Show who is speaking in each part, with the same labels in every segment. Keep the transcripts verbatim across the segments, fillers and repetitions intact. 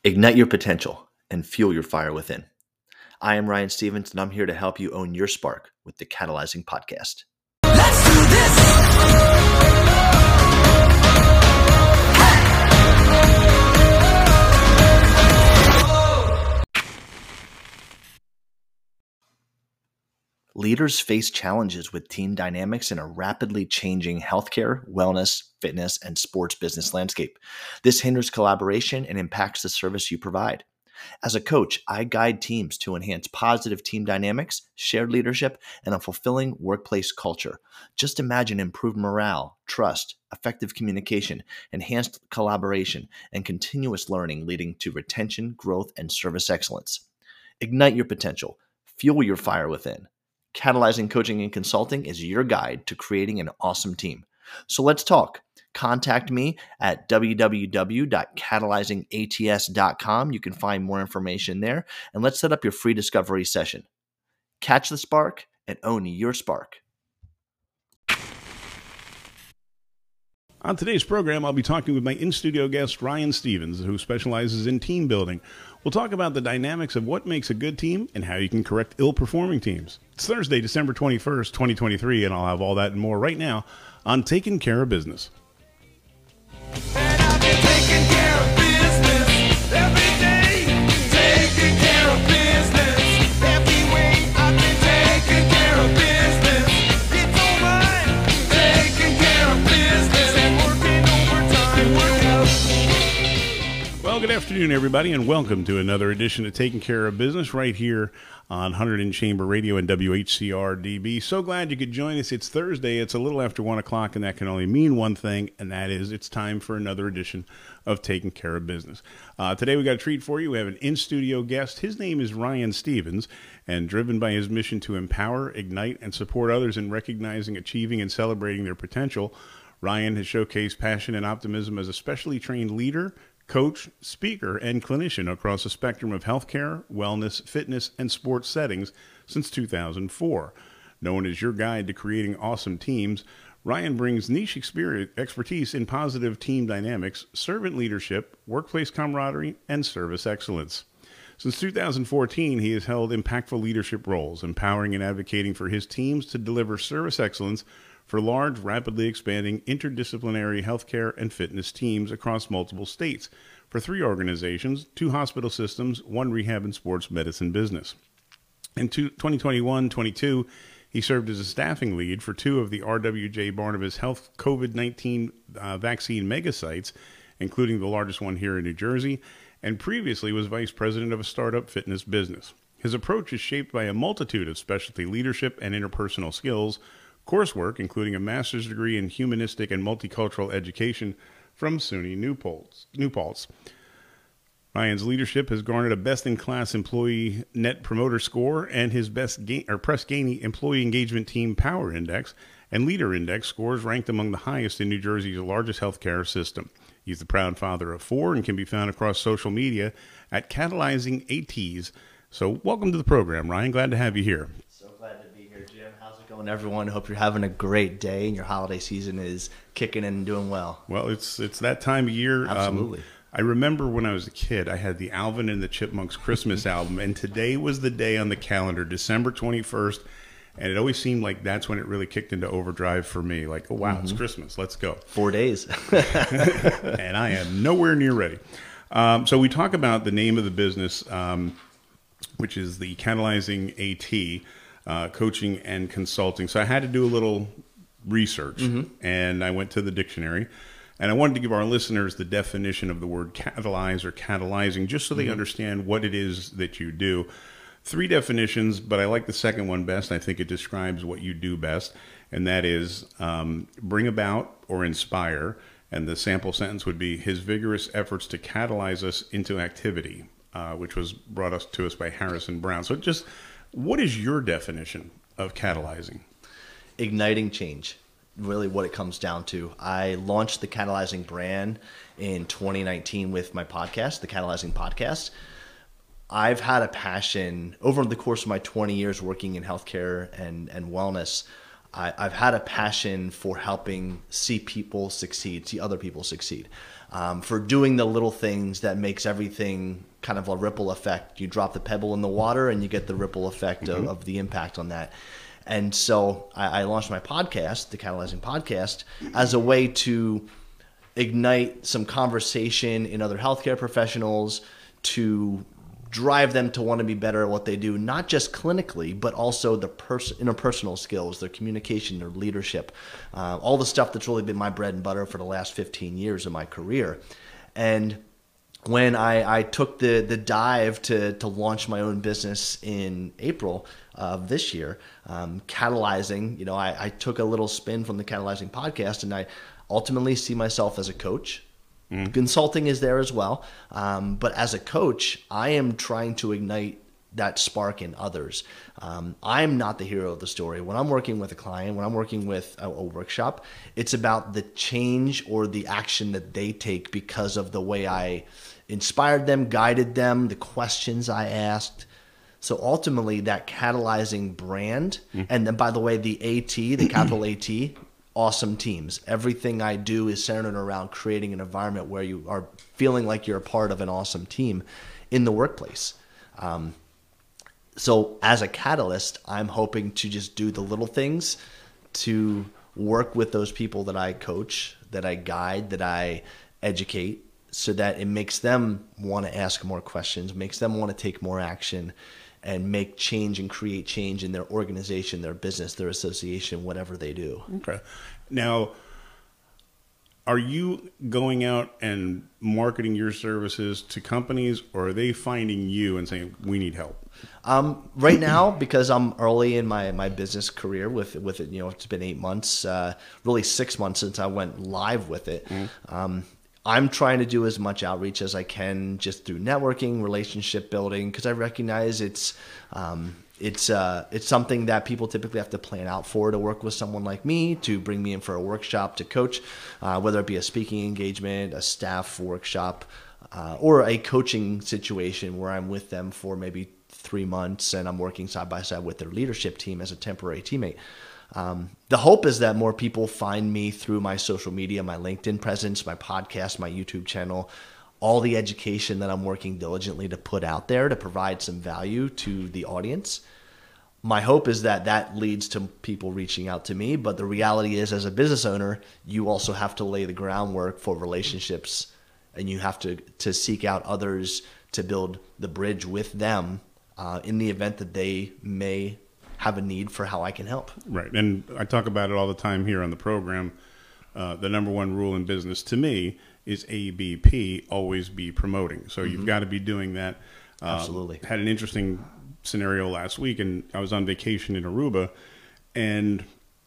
Speaker 1: Ignite your potential and fuel your fire within. I am Ryan Stevens, and I'm here to help you own your spark with the Catalyzing Podcast.
Speaker 2: Let's do this!
Speaker 1: Leaders face challenges with team dynamics in a rapidly changing healthcare, wellness, fitness, and sports business landscape. This hinders collaboration and impacts the service you provide. As a coach, I guide teams to enhance positive team dynamics, shared leadership, and a fulfilling workplace culture. Just imagine improved morale, trust, effective communication, enhanced collaboration, and continuous learning leading to retention, growth, and service excellence. Ignite your potential. Fuel your fire within. Catalyzing Coaching and Consulting is your guide to creating an awesome team. So let's talk. Contact me at w w w dot catalyzing a t s dot com. You can find more information there, and let's set up your free discovery session. Catch the spark and own your spark.
Speaker 3: On today's program, I'll be talking with my in-studio guest, Ryan Stevens, who specializes in team building. We'll talk about the dynamics of what makes a good team and how you can correct ill-performing teams. It's Thursday, December twenty-first, twenty twenty-three, and I'll have all that and more right now on Taking Care of Business.
Speaker 2: And I've been taking care of business every day. Taking care of business every way. I've been taking care of business. It's all mine. Taking care of business and working overtime. Work out.
Speaker 3: Well, good afternoon, everybody, and welcome to another edition of Taking Care of Business right here on one hundred in Chamber Radio and W H C R D B. So glad you could join us. It's Thursday. It's a little after one o'clock, and that can only mean one thing, and that is it's time for another edition of Taking Care of Business. Uh, today we got a treat for you. We have an in-studio guest. His name is Ryan Stevens, and driven by his mission to empower, ignite, and support others in recognizing, achieving, and celebrating their potential, Ryan has showcased passion and optimism as a specially trained leader, coach, speaker, and clinician across a spectrum of healthcare, wellness, fitness, and sports settings since two thousand four. Known as your guide to creating awesome teams, Ryan brings niche experience, expertise in positive team dynamics, servant leadership, workplace camaraderie, and service excellence. Since two thousand fourteen, he has held impactful leadership roles, empowering and advocating for his teams to deliver service excellence for large, rapidly expanding interdisciplinary healthcare and fitness teams across multiple states for three organizations, two hospital systems, one rehab and sports medicine business. In twenty twenty-one twenty-two, he served as a staffing lead for two of the R W J Barnabas Health COVID nineteen uh, vaccine mega sites, including the largest one here in New Jersey, and previously was vice president of a startup fitness business. His approach is shaped by a multitude of specialty leadership and interpersonal skills, coursework, including a master's degree in humanistic and multicultural education from SUNY New Paltz. New Paltz. Ryan's leadership has garnered a best-in-class employee net promoter score and his best ga- or Press Ganey Employee Engagement Team Power Index and Leader Index scores ranked among the highest in New Jersey's largest healthcare system. He's the proud father of four and can be found across social media at Catalyzing A Ts. So welcome to the program, Ryan. Glad to have you here.
Speaker 1: Glad to be here, Jim. How's it going, everyone? Hope you're having a great day and your holiday season is kicking in and doing well.
Speaker 3: Well, it's it's that time of year.
Speaker 1: Absolutely.
Speaker 3: Um, I remember when I was a kid, I had the Alvin and the Chipmunks Christmas album, and today was the day on the calendar, December twenty-first, and it always seemed like that's when it really kicked into overdrive for me. Like, oh, wow, mm-hmm. It's Christmas. Let's go.
Speaker 1: Four days.
Speaker 3: And I am nowhere near ready. Um, so we talk about the name of the business, um, which is the Catalyzing A T. Uh, coaching and consulting. So I had to do a little research, mm-hmm. and I went to the dictionary, and I wanted to give our listeners the definition of the word catalyze or catalyzing, just so they mm-hmm. understand what it is that you do. Three definitions, but I like the second one best. I think it describes what you do best, and that is um, bring about or inspire, and the sample sentence would be his vigorous efforts to catalyze us into activity, uh, which was brought us to us by Harrison Brown. So just what is your definition of catalyzing?
Speaker 1: Igniting change, really what it comes down to. I launched the Catalyzing brand in twenty nineteen with my podcast, the Catalyzing Podcast. I've had a passion over the course of my twenty years working in healthcare and, and wellness. I, I've had a passion for helping see people succeed, see other people succeed, um, for doing the little things that makes everything kind of a ripple effect. You drop the pebble in the water and you get the ripple effect mm-hmm. of, of the impact on that. And so I, I launched my podcast, the Catalyzing Podcast, as a way to ignite some conversation in other healthcare professionals, to drive them to want to be better at what they do, not just clinically, but also the pers- interpersonal skills, their communication, their leadership, uh, all the stuff that's really been my bread and butter for the last fifteen years of my career. And when I, I took the the dive to to launch my own business in April of this year, um, Catalyzing, you know, I, I took a little spin from the Catalyzing Podcast, and I ultimately see myself as a coach. Mm. Consulting is there as well. Um, but as a coach, I am trying to ignite that spark in others. Um, I'm not the hero of the story. When I'm working with a client, when I'm working with a, a workshop, it's about the change or the action that they take because of the way I inspired them, guided them, the questions I asked. So ultimately, that catalyzing brand, mm. and then by the way, the AT, the capital AT, awesome teams. Everything I do is centered around creating an environment where you are feeling like you're a part of an awesome team in the workplace. Um, so as a catalyst, I'm hoping to just do the little things to work with those people that I coach, that I guide, that I educate, so that it makes them want to ask more questions, makes them want to take more action, and make change and create change in their organization, their business, their association, whatever they do.
Speaker 3: Okay. Now, are you going out and marketing your services to companies, or are they finding you and saying, we need help?
Speaker 1: Um, right now, because I'm early in my, my business career with, with it, you know, it's been eight months, uh, really six months since I went live with it. Mm-hmm. Um, I'm trying to do as much outreach as I can just through networking, relationship building, because I recognize it's um, it's uh, it's something that people typically have to plan out for to work with someone like me, to bring me in for a workshop to coach, uh, whether it be a speaking engagement, a staff workshop, uh, or a coaching situation where I'm with them for maybe three months and I'm working side by side with their leadership team as a temporary teammate. Um, the hope is that more people find me through my social media, my LinkedIn presence, my podcast, my YouTube channel, all the education that I'm working diligently to put out there to provide some value to the audience. My hope is that that leads to people reaching out to me. But the reality is, as a business owner, you also have to lay the groundwork for relationships, and you have to, to seek out others to build the bridge with them uh, in the event that they may have a need for how I can help.
Speaker 3: Right. And I talk about it all the time here on the program. Uh, the number one rule in business to me is A B P, always be promoting. So mm-hmm. you've got to be doing that. Uh,
Speaker 1: Absolutely.
Speaker 3: Had an interesting scenario last week, and I was on vacation in Aruba, and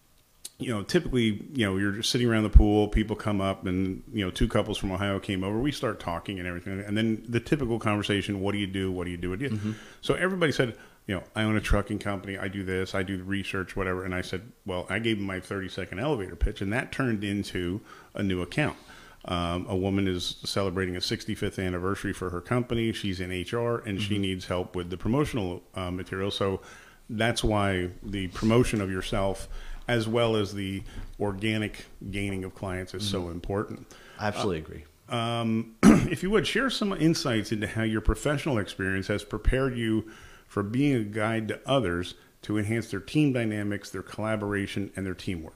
Speaker 3: you know, typically, you know, you're just sitting around the pool, people come up, and you know, two couples from Ohio came over, we start talking and everything, and then the typical conversation, what do you do, what do you do, what do you do? Mm-hmm. So everybody said, you know, I own a trucking company, I do this, I do the research, whatever. And I said, well, I gave them my thirty second elevator pitch, and that turned into a new account. Um, a woman is celebrating a sixty-fifth anniversary for her company. She's in H R, and mm-hmm. she needs help with the promotional uh, material. So that's why the promotion of yourself, as well as the organic gaining of clients, is mm-hmm. so important.
Speaker 1: I absolutely uh, agree.
Speaker 3: Um, if you would, share some insights into how your professional experience has prepared you for being a guide to others to enhance their team dynamics, their collaboration, and their teamwork.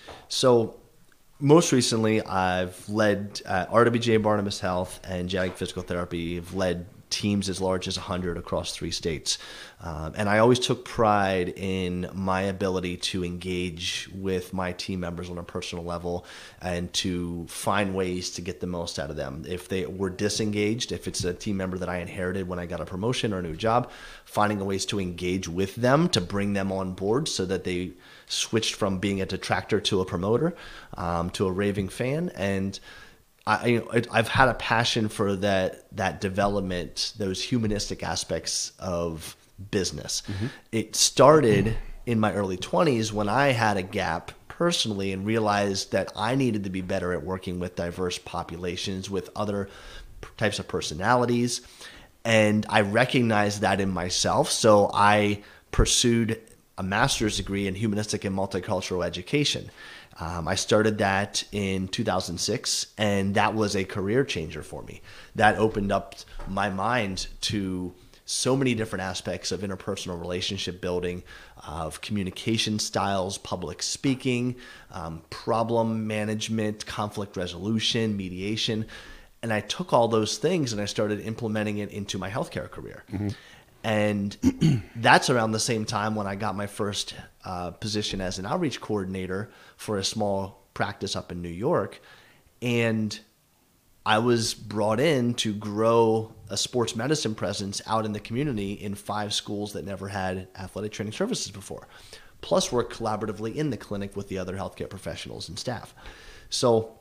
Speaker 1: So most recently, I've led uh, R W J Barnabas Health and Genetic Physical Therapy. I've led teams as large as one hundred across three states. Um, and I always took pride in my ability to engage with my team members on a personal level and to find ways to get the most out of them. If they were disengaged, if it's a team member that I inherited when I got a promotion or a new job, finding ways to engage with them, to bring them on board so that they switched from being a detractor to a promoter, um, to a raving fan. And I, you know, I've had a passion for that that development, those humanistic aspects of business. Mm-hmm. It started in my early twenties when I had a gap personally and realized that I needed to be better at working with diverse populations, with other types of personalities. And I recognized that in myself. So I pursued a master's degree in humanistic and multicultural education. Um, I started that in two thousand six, and that was a career changer for me. That opened up my mind to so many different aspects of interpersonal relationship building, of communication styles, public speaking, um, problem management, conflict resolution, mediation. And I took all those things and I started implementing it into my healthcare career. Mm-hmm. And that's around the same time when I got my first uh, position as an outreach coordinator for a small practice up in New York. And I was brought in to grow a sports medicine presence out in the community in five schools that never had athletic training services before, plus work collaboratively in the clinic with the other healthcare professionals and staff. So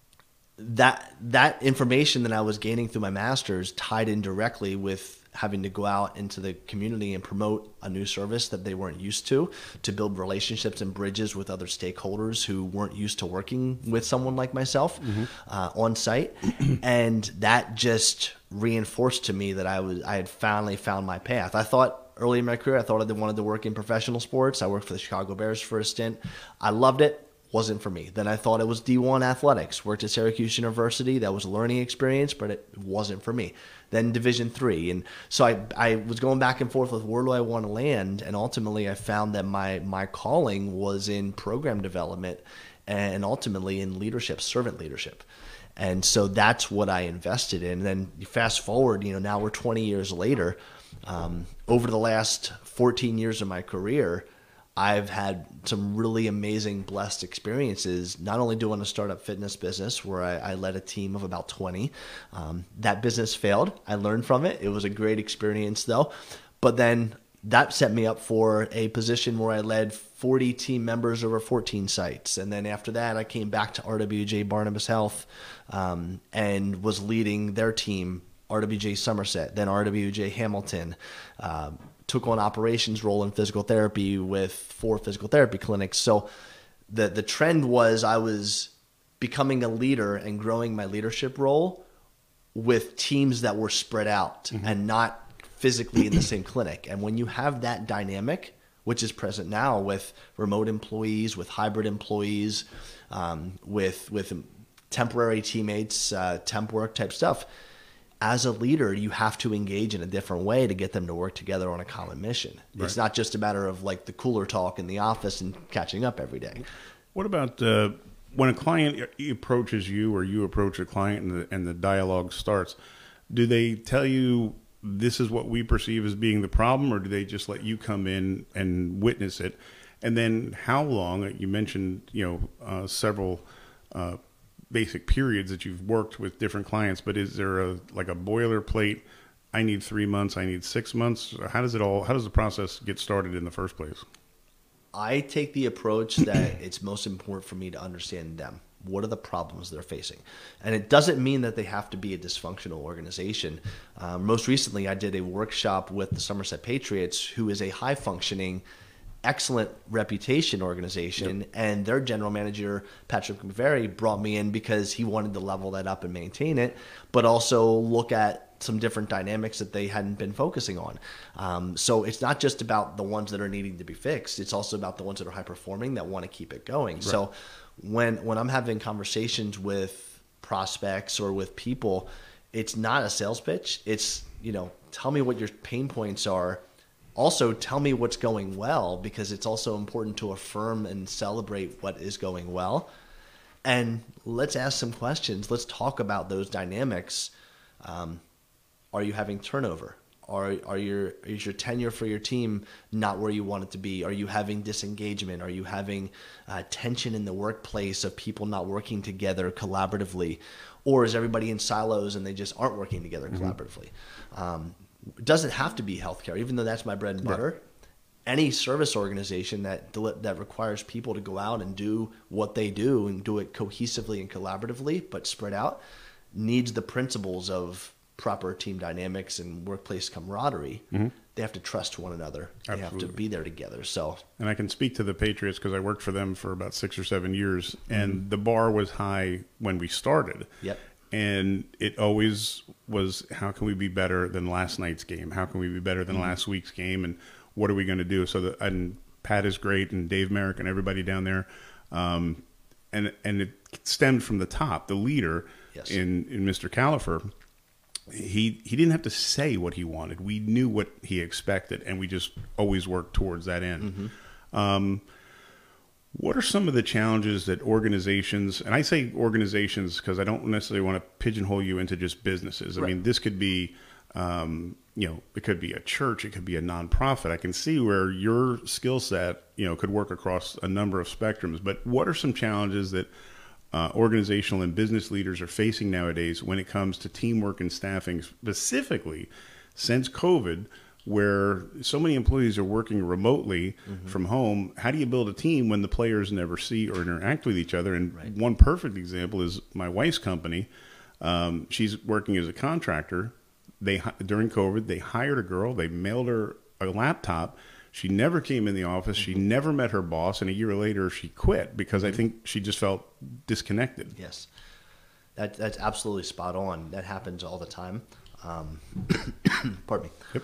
Speaker 1: that that information that I was gaining through my master's tied in directly with having to go out into the community and promote a new service that they weren't used to, to build relationships and bridges with other stakeholders who weren't used to working with someone like myself mm-hmm. uh, on site. And that just reinforced to me that I was I had finally found my path. I thought early in my career, I thought I wanted to work in professional sports. I worked for the Chicago Bears for a stint. I loved it. Wasn't for me. Then I thought it was D one athletics. Worked at Syracuse University. That was a learning experience, but it wasn't for me. Then Division three. And so I, I was going back and forth with where do I want to land, and ultimately I found that my, my calling was in program development and ultimately in leadership, servant leadership. And so that's what I invested in. And then you fast forward, you know, now we're twenty years later. Um, over the last fourteen years of my career, I've had some really amazing, blessed experiences, not only doing a startup fitness business where I, I led a team of about twenty. Um, that business failed. I learned from it. It was a great experience, though. But then that set me up for a position where I led forty team members over fourteen sites. And then after that, I came back to R W J Barnabas Health um, and was leading their team, R W J Somerset, then R W J Hamilton. Um, took on operations role in physical therapy with four physical therapy clinics. So the the trend was I was becoming a leader and growing my leadership role with teams that were spread out mm-hmm. and not physically in the same clinic. And when you have that dynamic, which is present now with remote employees, with hybrid employees, um, with with temporary teammates, uh, temp work type stuff, as a leader, you have to engage in a different way to get them to work together on a common mission. Right. It's not just a matter of like the cooler talk in the office and catching up every day.
Speaker 3: What about uh, when a client approaches you or you approach a client and the, and the dialogue starts, do they tell you this is what we perceive as being the problem, or do they just let you come in and witness it? And then how long, you mentioned, you know, uh, several uh basic periods that you've worked with different clients, but is there a like a boilerplate, I need three months, I need six months? How does it all, how does the process get started in the first place?
Speaker 1: I take the approach that it's most important for me to understand them. What are the problems they're facing? And it doesn't mean that they have to be a dysfunctional organization. Um, most recently, I did a workshop with the Somerset Patriots, who is a high-functioning, excellent reputation organization. Yep. And their general manager, Patrick McVeary, brought me in because he wanted to level that up and maintain it, but also look at some different dynamics that they hadn't been focusing on. Um, so it's not just about the ones that are needing to be fixed. It's also about the ones that are high performing that want to keep it going. Right. So when, when I'm having conversations with prospects or with people, it's not a sales pitch. It's, you know, tell me what your pain points are. Also, tell me what's going well, because it's also important to affirm and celebrate what is going well. And let's ask some questions. Let's talk about those dynamics. Um, are you having turnover? Are, are your, is your tenure for your team not where you want it to be? Are you having disengagement? Are you having uh, tension in the workplace of people not working together collaboratively? Or is everybody in silos and they just aren't working together mm-hmm. collaboratively? Um, It doesn't have to be healthcare, even though that's my bread and butter. Right. Any service organization that that requires people to go out and do what they do and do it cohesively and collaboratively, but spread out, needs the principles of proper team dynamics and workplace camaraderie. Mm-hmm. They have to trust one another. Absolutely. They have to be there together. So,
Speaker 3: and I can speak to the Patriots because I worked for them for about six or seven years, and mm-hmm. the bar was high when we started.
Speaker 1: Yep.
Speaker 3: And it always was, how can we be better than last night's game? How can we be better than mm-hmm. last week's game? And what are we going to do? So that, and Pat is great, and Dave Merrick and everybody down there. Um, and and it stemmed from the top. The leader
Speaker 1: Yes.
Speaker 3: in, in Mister Califer, he he didn't have to say what he wanted. We knew what he expected, and we just always worked towards that end. Mm-hmm. Um, what are some of the challenges that organizations, and I say organizations because I don't necessarily want to pigeonhole you into just businesses. I
Speaker 1: Right.
Speaker 3: mean, this could be, um, you know, it could be a church, it could be a nonprofit. I can see where your skill set, you know, could work across a number of spectrums. But what are some challenges that uh, organizational and business leaders are facing nowadays when it comes to teamwork and staffing, specifically since COVID, where so many employees are working remotely mm-hmm. from home? How do you build a team when the players never see or interact with each other? And
Speaker 1: Right.
Speaker 3: one perfect example is my wife's company. Um, she's working as a contractor. They during COVID, they hired a girl. They mailed her a laptop. She never came in the office. Mm-hmm. She never met her boss. And a year later, she quit because mm-hmm. I think she just felt disconnected.
Speaker 1: Yes, that, that's absolutely spot on. That happens all the time. Um, pardon me.
Speaker 3: Yep.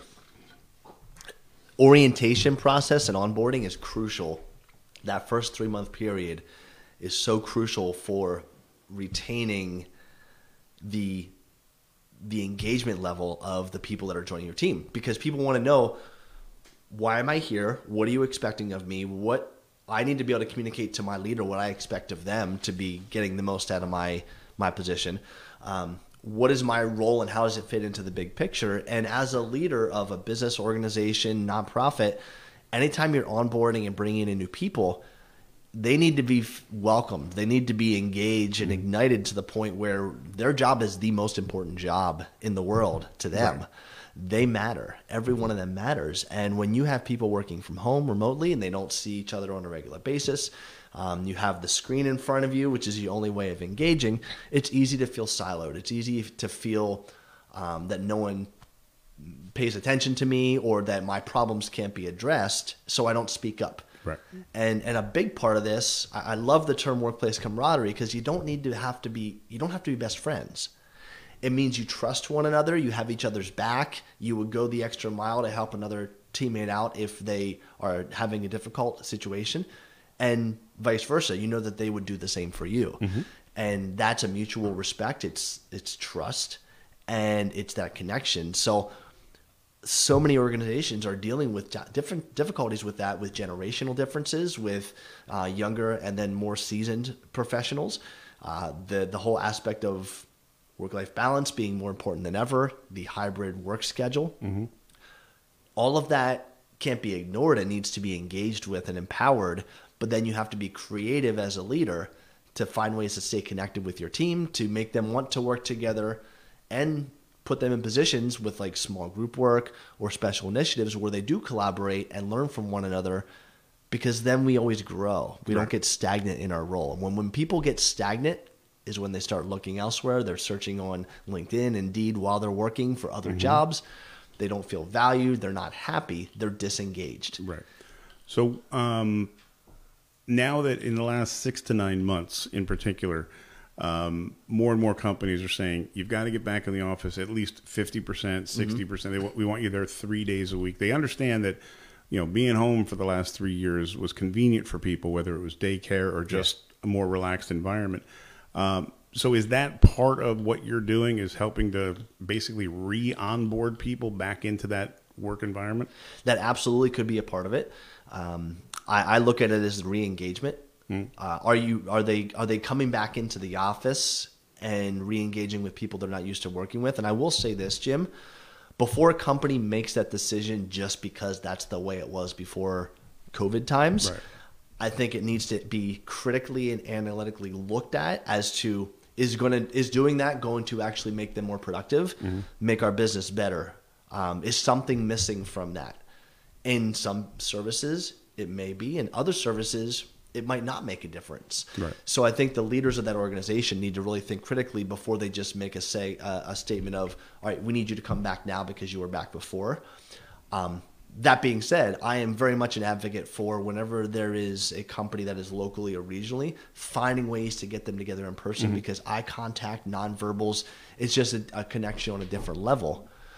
Speaker 1: Orientation process and onboarding is crucial. That first three month period is so crucial for retaining the the engagement level of the people that are joining your team, because people want to know, why am I here? What are you expecting of me? What I need to be able to communicate to my leader, what I expect of them to be getting the most out of my my position. Um, what is my role and how does it fit into the big picture? And as a leader of a business organization, nonprofit, anytime you're onboarding and bringing in new people, they need to be welcomed. They need to be engaged and ignited to the point where their job is the most important job in the world to them. Right. They matter. Every one of them matters. And when you have people working from home remotely and they don't see each other on a regular basis, um, you have the screen in front of you, which is the only way of engaging, it's easy to feel siloed. It's easy to feel um, that no one pays attention to me or that my problems can't be addressed, so I don't speak up.
Speaker 3: Right.
Speaker 1: And and a big part of this, I, I love the term workplace camaraderie, because you don't need to have to be, you don't have to be best friends. It means you trust one another, you have each other's back, you would go the extra mile to help another teammate out if they are having a difficult situation, and vice versa. You know that they would do the same for you. Mm-hmm. And that's a mutual respect. It's it's trust, and it's that connection. So so many organizations are dealing with different difficulties with that, with generational differences, with uh, younger and then more seasoned professionals. Uh, the the whole aspect of work-life balance being more important than ever, the hybrid work schedule. Mm-hmm. All of that can't be ignored and needs to be engaged with and empowered, but then you have to be creative as a leader to find ways to stay connected with your team, to make them want to work together, and put them in positions with like small group work or special initiatives where they do collaborate and learn from one another, because then we always grow. We right. don't get stagnant in our role. When when people get stagnant is when they start looking elsewhere. They're searching on LinkedIn, Indeed, while they're working for other mm-hmm. jobs. They don't feel valued. They're not happy. They're disengaged.
Speaker 3: Right. So um, now that in the last six to nine months in particular, um, more and more companies are saying you've got to get back in the office at least fifty percent, sixty percent. Mm-hmm. They want, we want you there three days a week. They understand that, you know, being home for the last three years was convenient for people, whether it was daycare or just yeah. a more relaxed environment. Um, so is that part of what you're doing, is helping to basically re-onboard people back into that work environment? That
Speaker 1: absolutely could be a part of it. Um, I, I look at it as re-engagement. Mm. Uh, are you are they are they coming back into the office and re-engaging with people they're not used to working with? And I will say this, Jim, before a company makes that decision just because that's the way it was before COVID times, right. I think it needs to be critically and analytically looked at as to, is going to is doing that going to actually make them more productive, mm-hmm. make our business better? Um, is something missing from that? In some services, it may be. In other services, it might not make a difference. Right. So I think the leaders of that organization need to really think critically before they just make a say uh, a statement of, all right, we need you to come back now because you were back before. Um, That being said, I am very much an advocate for whenever there is a company that is locally or regionally, finding ways to get them together in person, mm-hmm. because eye contact, nonverbals, it's just a, a connection on a different level.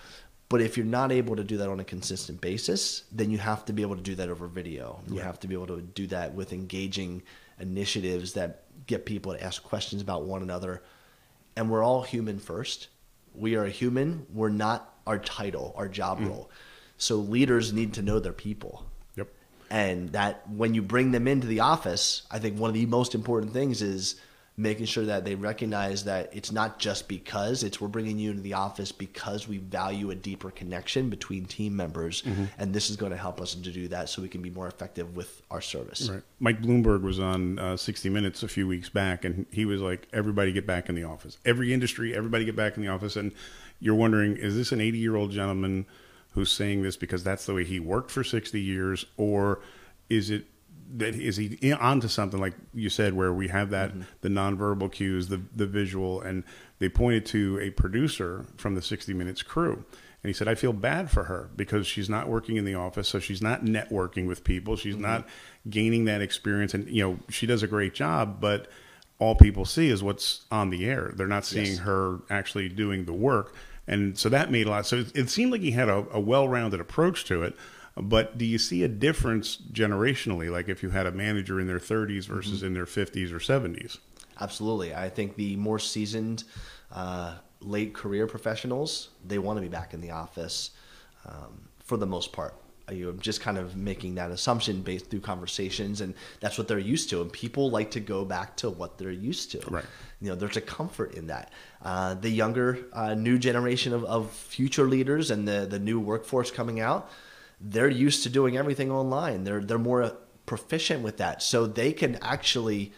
Speaker 1: But if you're not able to do that on a consistent basis, then you have to be able to do that over video. You have to be able to do that with engaging initiatives that get people to ask questions about one another. And we're all human first. We are a human. We're not our title, our job mm. role. So leaders need to know their people.
Speaker 3: Yep.
Speaker 1: And that when you bring them into the office, I think one of the most important things is making sure that they recognize that it's not just because, it's we're bringing you into the office because we value a deeper connection between team members, mm-hmm. and this is going to help us to do that so we can be more effective with our service.
Speaker 3: Right. Mike Bloomberg was on uh, sixty minutes a few weeks back, and he was like, everybody get back in the office. Every industry, everybody get back in the office. And you're wondering, is this an eighty-year-old gentleman who's saying this because that's the way he worked for sixty years, or is it that is he onto something, like you said, where we have that mm-hmm. the nonverbal cues, the the visual, and they pointed to a producer from the sixty minutes crew, and he said, I feel bad for her because she's not working in the office, so she's not networking with people, she's mm-hmm. not gaining that experience, and you know she does a great job, but all people see is what's on the air. They're not seeing yes. her actually doing the work, and so that made a lot. So it, it seemed like he had a, a well-rounded approach to it. But do you see a difference generationally, like if you had a manager in their thirties versus mm-hmm. in their fifties or seventies?
Speaker 1: Absolutely. I think the more seasoned uh, late career professionals, they want to be back in the office um, for the most part. You're just kind of making that assumption based through conversations, and that's what they're used to. And people like to go back to what they're used to.
Speaker 3: Right.
Speaker 1: You know, there's a comfort in that. Uh, the younger, uh, new generation of, of future leaders and the, the new workforce coming out, they're used to doing everything online. They're they're more proficient with that. So they can actually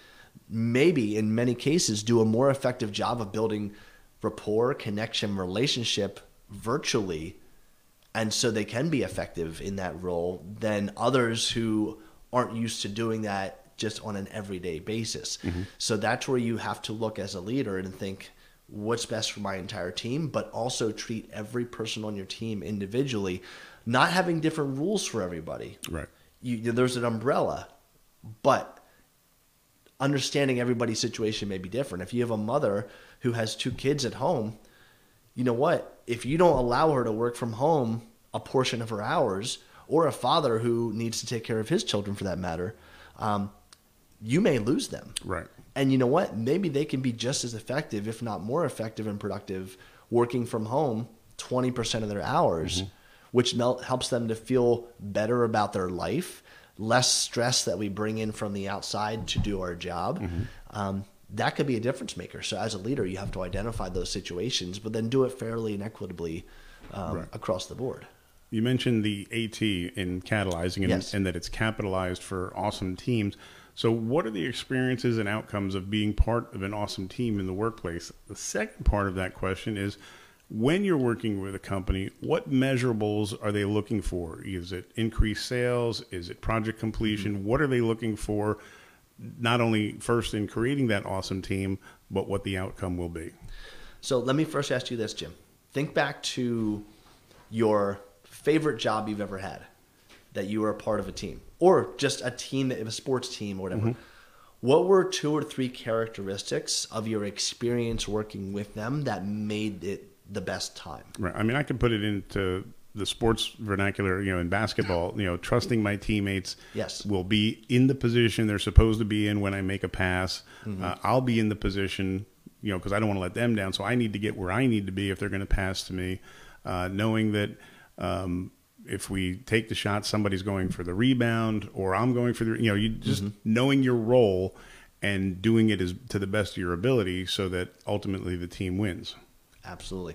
Speaker 1: maybe in many cases do a more effective job of building rapport, connection, relationship virtually. And so they can be effective in that role than others who aren't used to doing that just on an everyday basis. Mm-hmm. So that's where you have to look as a leader and think, what's best for my entire team, but also treat every person on your team individually, not having different rules for everybody.
Speaker 3: Right.
Speaker 1: You, there's an umbrella, but understanding everybody's situation may be different. If you have a mother who has two kids at home, you know what? If you don't allow her to work from home a portion of her hours, or a father who needs to take care of his children for that matter, um, you may lose them.
Speaker 3: Right.
Speaker 1: And you know what? Maybe they can be just as effective, if not more effective and productive, working from home twenty percent of their hours, mm-hmm. which mel- helps them to feel better about their life, less stress that we bring in from the outside to do our job. Mm-hmm. Um, that could be a difference maker. So as a leader, you have to identify those situations, but then do it fairly and equitably um,
Speaker 3: right.
Speaker 1: across the board.
Speaker 3: You mentioned the AT in catalyzing and,
Speaker 1: yes.
Speaker 3: and that it's capitalized for awesome teams. So what are the experiences and outcomes of being part of an awesome team in the workplace? The second part of that question is, when you're working with a company, what measurables are they looking for? Is it increased sales? Is it project completion? Mm-hmm. What are they looking for, not only first in creating that awesome team, but what the outcome will be? So
Speaker 1: let me first ask you this, Jim. Think back to your favorite job you've ever had, that you were a part of a team, or just a team, a sports team or whatever. Mm-hmm. What were two or three characteristics of your experience working with them that made it the best time?
Speaker 3: Right. I mean, I can put it into the sports vernacular, you know, in basketball, you know, trusting my teammates
Speaker 1: yes.
Speaker 3: will be in the position they're supposed to be in when I make a pass. Mm-hmm. Uh, I'll be in the position, you know, because I don't want to let them down. So I need to get where I need to be if they're going to pass to me, uh, knowing that um, if we take the shot, somebody's going for the rebound or I'm going for the, you know, you just mm-hmm. knowing your role and doing it as to the best of your ability so that ultimately the team wins.
Speaker 1: Absolutely.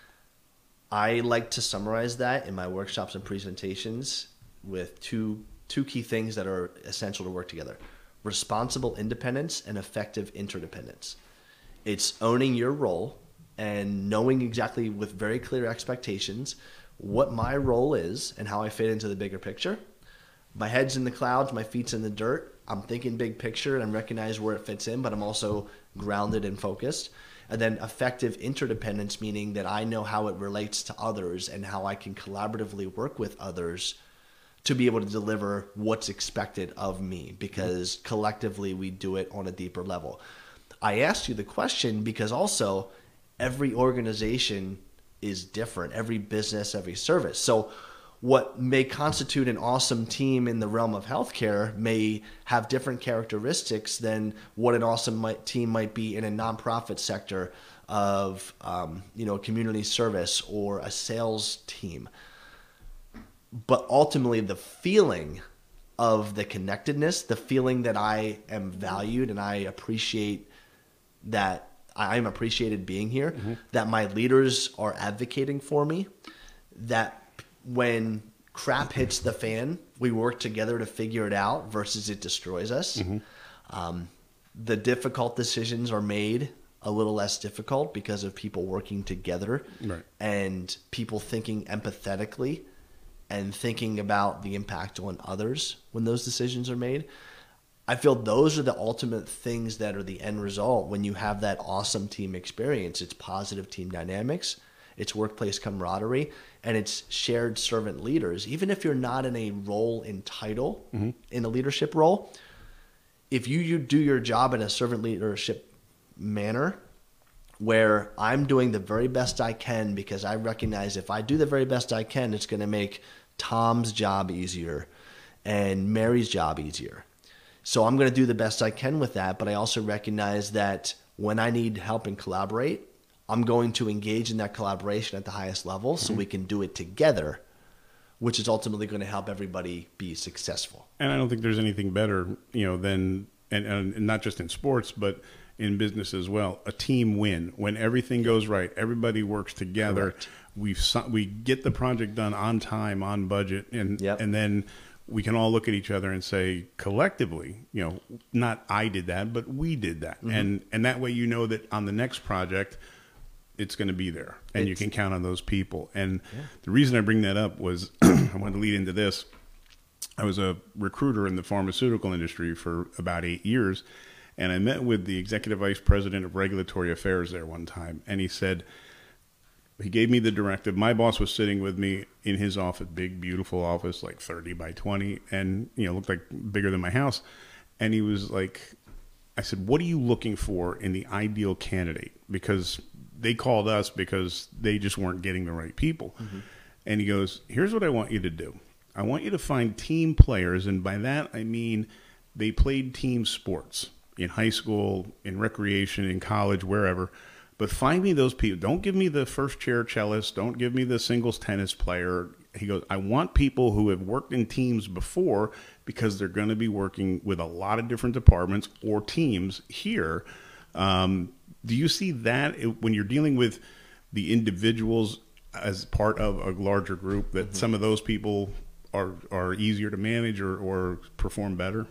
Speaker 1: I like to summarize that in my workshops and presentations with two two key things that are essential to work together: responsible independence and effective interdependence. It's owning your role and knowing exactly with very clear expectations what my role is and how I fit into the bigger picture. My head's in the clouds, my feet's in the dirt. I'm thinking big picture and I recognize where it fits in, but I'm also grounded and focused. And then effective interdependence, meaning that I know how it relates to others and how I can collaboratively work with others to be able to deliver what's expected of me, because collectively we do it on a deeper level. I asked you the question because also every organization is different. Every business, every service. So what may constitute an awesome team in the realm of healthcare may have different characteristics than what an awesome might, team might be in a nonprofit sector of, um, you know, community service or a sales team. But ultimately, the feeling of the connectedness, the feeling that I am valued and I appreciate that I'm appreciated being here, mm-hmm. that my leaders are advocating for me, that when crap hits the fan, we work together to figure it out versus it destroys us. Mm-hmm. Um, the difficult decisions are made a little less difficult because of people working together, right. and people thinking empathetically and thinking about the impact on others when those decisions are made. I feel those are the ultimate things that are the end result when you have that awesome team experience. It's positive team dynamics, it's workplace camaraderie, and it's shared servant leaders. Even if you're not in a role in title, mm-hmm. in a leadership role, if you, you do your job in a servant leadership manner where I'm doing the very best I can because I recognize if I do the very best I can, it's going to make Tom's job easier and Mary's job easier. So I'm going to do the best I can with that, but I also recognize that when I need help and collaborate, I'm going to engage in that collaboration at the highest level so mm-hmm. we can do it together, which is ultimately going to help everybody be successful.
Speaker 3: And I don't think there's anything better, you know, than, and, and not just in sports, but in business as well, a team win. When everything goes right, everybody works together.
Speaker 1: Correct.
Speaker 3: We've we get the project done on time, on budget, and
Speaker 1: yep.
Speaker 3: and then we can all look at each other and say collectively, you know, not I did that, but we did that, mm-hmm. and and that way you know that on the next project, it's going to be there, and it's, you can count on those people. And yeah. the reason I bring that up was I wanted to lead into this. I was a recruiter in the pharmaceutical industry for about eight years. And I met with the executive vice president of regulatory affairs there one time. And he said, he gave me the directive. My boss was sitting with me in his office, big, beautiful office, like thirty by twenty, and, you know, looked like bigger than my house. And he was like, I said, what are you looking for in the ideal candidate? Because they called us because they just weren't getting the right people. Mm-hmm. And he goes, here's what I want you to do. I want you to find team players. And by that, I mean, they played team sports in high school, in recreation, in college, wherever. But find me those people. Don't give me the first chair cellist. Don't give me the singles tennis player. He goes, I want people who have worked in teams before because they're going to be working with a lot of different departments or teams here. Um, do you see that when you're dealing with the individuals as part of a larger group, that mm-hmm. some of those people are, are easier to manage or, or perform better?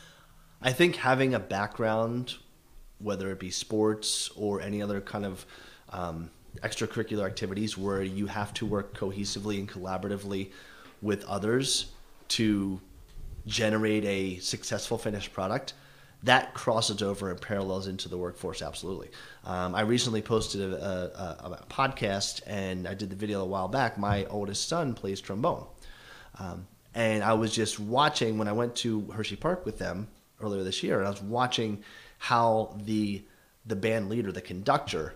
Speaker 1: I think having a background, whether it be sports or any other kind of um, extracurricular activities where you have to work cohesively and collaboratively with others to generate a successful finished product, that crosses over and parallels into the workforce, absolutely. Um, I recently posted a, a, a podcast, and I did the video a while back. My oldest son plays trombone. Um, and I was just watching when I went to Hershey Park with them earlier this year, and I was watching how the the band leader, the conductor,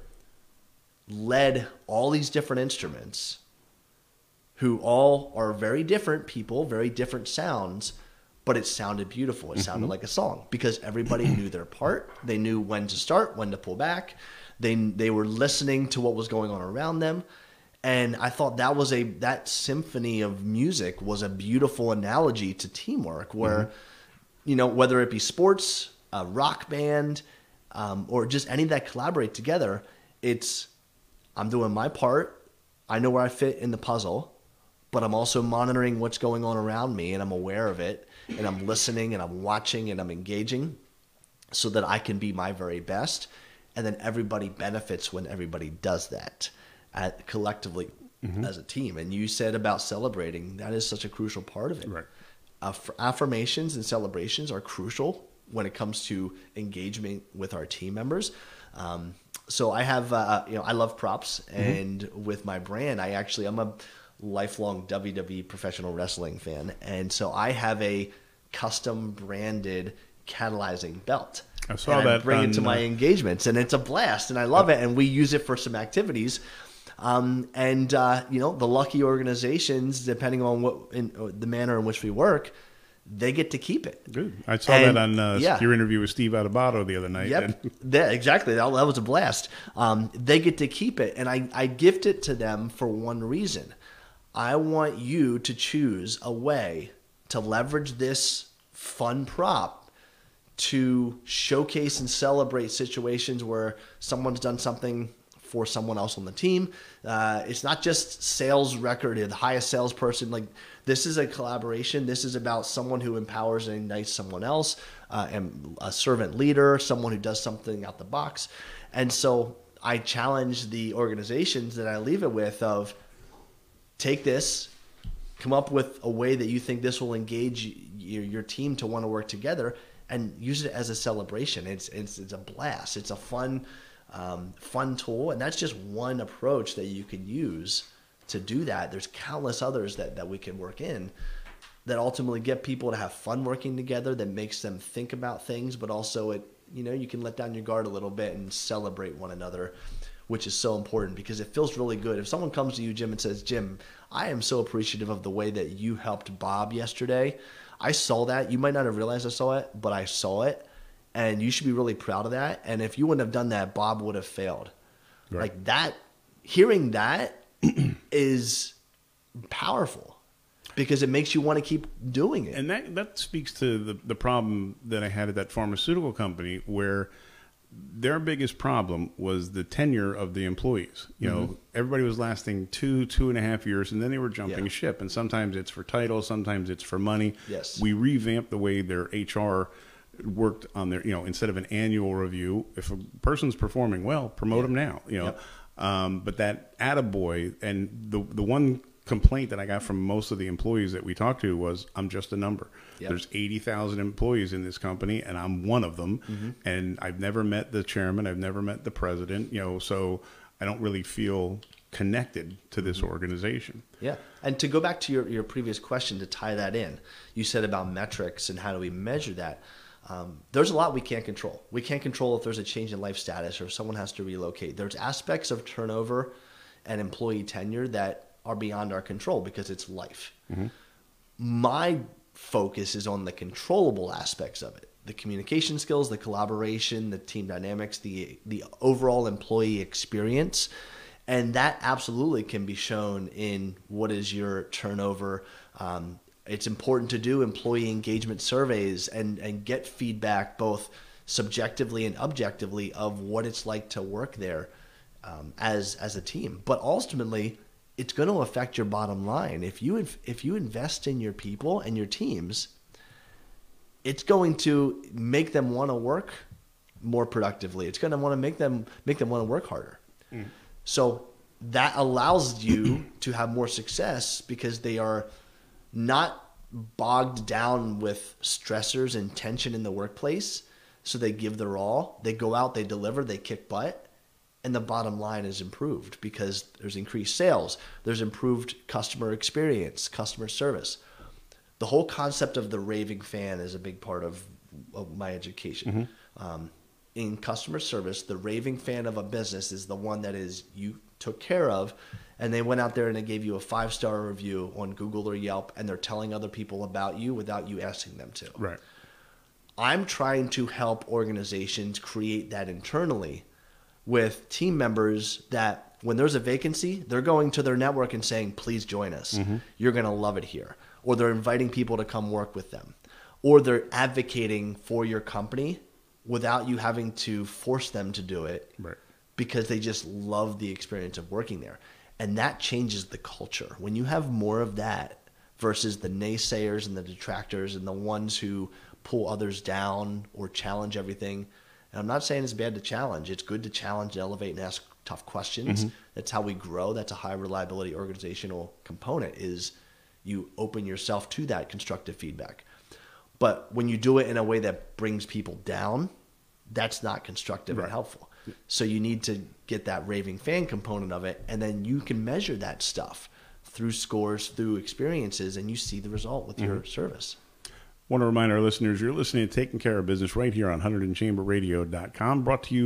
Speaker 1: led all these different instruments who all are very different people, very different sounds, but it sounded beautiful. It sounded mm-hmm. like a song because everybody knew their part. They knew when to start, when to pull back. They they were listening to what was going on around them. And I thought that was a that symphony of music was a beautiful analogy to teamwork where mm-hmm. you know, whether it be sports, a rock band, um, or just any that collaborate together, it's I'm doing my part. I know where I fit in the puzzle, but I'm also monitoring what's going on around me, and I'm aware of it, and I'm listening, and I'm watching, and I'm engaging so that I can be my very best. And then everybody benefits when everybody does that at, collectively mm-hmm. as a team. And you said about celebrating, that is such a crucial part of it.
Speaker 3: Right.
Speaker 1: Affirmations and celebrations are crucial when it comes to engagement with our team members. Um, so I have, uh, you know, I love props, and mm-hmm. with my brand, I actually, I'm a lifelong W W E professional wrestling fan. And so I have a custom branded catalyzing belt.
Speaker 3: I saw
Speaker 1: and
Speaker 3: that.
Speaker 1: I bring
Speaker 3: on,
Speaker 1: it to my
Speaker 3: uh,
Speaker 1: engagements, and it's a blast, and I love it. And we use it for some activities. Um, and, uh, you know, the lucky organizations, depending on what in, uh, the manner in which we work, they get to keep it.
Speaker 3: Good. I saw
Speaker 1: And,
Speaker 3: that on uh,
Speaker 1: yeah.
Speaker 3: your interview with Steve Adubato the other night.
Speaker 1: Yep, yeah, exactly. That, that was a blast. Um, they get to keep it, and I, I gift it to them for one reason. I want you to choose a way to leverage this fun prop to showcase and celebrate situations where someone's done something for someone else on the team. Uh, it's not just sales record, the highest salesperson. Like, this is a collaboration. This is about someone who empowers and ignites someone else, uh, and a servant leader, someone who does something out the box. And so I challenge the organizations that I leave it with of, take this, come up with a way that you think this will engage your, your team to want to work together, and use it as a celebration. It's it's, it's a blast. It's a fun um, fun tool, and that's just one approach that you can use to do that. There's countless others that, that we can work in that ultimately get people to have fun working together, that makes them think about things, but also it you know you can let down your guard a little bit and celebrate one another, which is so important because it feels really good. If someone comes to you, Jim, and says, Jim, I am so appreciative of the way that you helped Bob yesterday. I saw that. You might not have realized I saw it, but I saw it. And you should be really proud of that. And if you wouldn't have done that, Bob would have failed.
Speaker 3: Right.
Speaker 1: Like that, hearing that is powerful because it makes you want to keep doing it.
Speaker 3: And that, that speaks to the, the problem that I had at that pharmaceutical company, where their biggest problem was the tenure of the employees. You know, mm-hmm. everybody was lasting two, two and a half years, and then they were jumping
Speaker 1: Yeah.
Speaker 3: ship. And sometimes it's for title, sometimes it's for money.
Speaker 1: Yes.
Speaker 3: We revamped the way their H R worked on their, you know, instead of an annual review, if a person's performing well, promote
Speaker 1: Yeah.
Speaker 3: them now, you know.
Speaker 1: Yep.
Speaker 3: Um, but that attaboy, and the the one complaint that I got from most of the employees that we talked to was, I'm just a number.
Speaker 1: Yep.
Speaker 3: There's eighty thousand employees in this company, and I'm one of them.
Speaker 1: Mm-hmm.
Speaker 3: And I've never met the chairman. I've never met the president, you know, so I don't really feel connected to this
Speaker 1: Mm-hmm.
Speaker 3: organization.
Speaker 1: Yeah. And to go back to your, your previous question, to tie that in, you said about metrics and how do we measure that. Um, there's a lot we can't control. We can't control if there's a change in life status or if someone has to relocate. There's aspects of turnover and employee tenure that are beyond our control because it's life.
Speaker 3: Mm-hmm.
Speaker 1: My focus is on the controllable aspects of it. The communication skills, the collaboration, the team dynamics, the the overall employee experience. And that absolutely can be shown in what is your turnover. Um, it's important to do employee engagement surveys and, and get feedback both subjectively and objectively of what it's like to work there um, as as a team. But ultimately, it's going to affect your bottom line. If you if you invest in your people and your teams, it's going to make them want to work more productively. It's going to want to make them make them want to work harder. Mm. So that allows you to have more success because they are not bogged down with stressors and tension in the workplace. So they give their all. They go out, they deliver, they kick butt. And the bottom line is improved because there's increased sales. There's improved customer experience, customer service. The whole concept of the raving fan is a big part of, of my education. Mm-hmm. Um, in customer service, the raving fan of a business is the one that is you took care of, and they went out there and they gave you a five-star review on Google or Yelp, and they're telling other people about you without you asking them to.
Speaker 3: Right.
Speaker 1: I'm trying to help organizations create that internally with team members that when there's a vacancy, they're going to their network and saying, please join us. Mm-hmm. You're going to love it here. Or they're inviting people to come work with them. Or they're advocating for your company without you having to force them to do it.
Speaker 3: Right.
Speaker 1: Because they just love the experience of working there. And that changes the culture. When you have more of that versus the naysayers and the detractors and the ones who pull others down or challenge everything. And I'm not saying it's bad to challenge. It's good to challenge, elevate, and ask tough questions. Mm-hmm. That's how we grow. That's a high reliability organizational component is you open yourself to that constructive feedback. But when you do it in a way that brings people down, that's not constructive
Speaker 3: right.
Speaker 1: and helpful. So you need to get that raving fan component of it, and then you can measure that stuff through scores, through experiences, and you see the result with mm-hmm. your service.
Speaker 3: Want to remind our listeners, you're listening to Taking Care of Business right here on one hundred chamber radio dot com, brought to you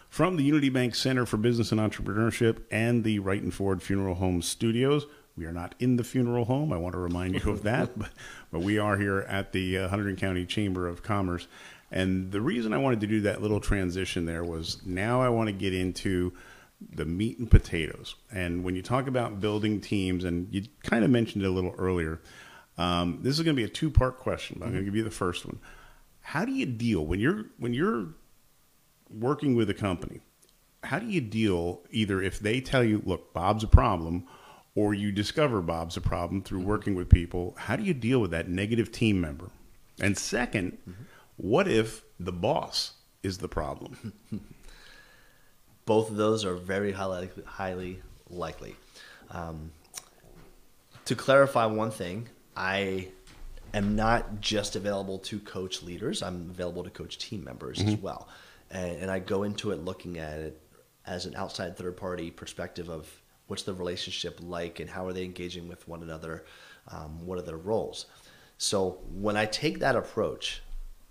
Speaker 3: From the Unity Bank Center for Business and Entrepreneurship and the Wright and Ford Funeral Home Studios. We are not in the funeral home. I want to remind you of that. but, but we are here at the uh, Hunterdon County Chamber of Commerce. And the reason I wanted to do that little transition there was now I want to get into the meat and potatoes. And when you talk about building teams, and you kind of mentioned it a little earlier, um, this is going to be a two-part question, but I'm going to give you the first one. How do you deal when you're when you're working with a company? How do you deal either if they tell you, look, Bob's a problem, or you discover Bob's a problem through working with people? How do you deal with that negative team member? And second, mm-hmm. what if the boss is the problem?
Speaker 1: Both of those are very highly, highly likely. Um, to clarify one thing, I am not just available to coach leaders. I'm available to coach team members mm-hmm. as well. And, and I go into it looking at it as an outside third-party perspective of what's the relationship like and how are they engaging with one another, um, what are their roles. So when I take that approach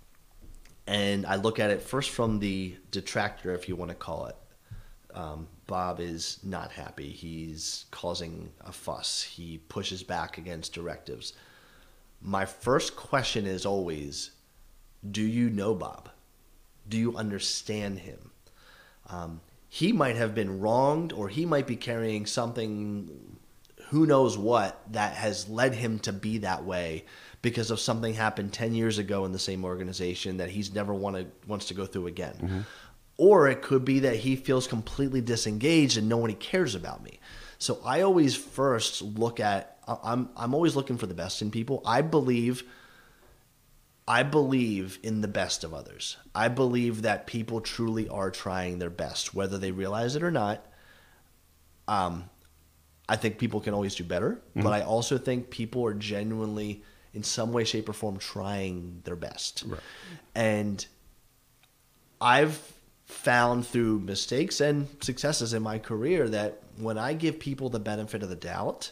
Speaker 1: and I look at it first from the detractor, if you want to call it, um, Bob is not happy. He's causing a fuss. He pushes back against directives. My first question is always, do you know Bob? Do you understand him? Um, he might have been wronged, or he might be carrying something, who knows what, that has led him to be that way because of something happened ten years ago in the same organization that he's never wanted, wants to go through again. Mm-hmm. Or it could be that he feels completely disengaged and nobody cares about me. So I always first look at, I'm, I'm always looking for the best in people. I believe I believe in the best of others. I believe that people truly are trying their best, whether they realize it or not. Um, I think people can always do better, mm-hmm. but I also think people are genuinely, in some way, shape, or form, trying their best. Right. And I've found through mistakes and successes in my career that when I give people the benefit of the doubt,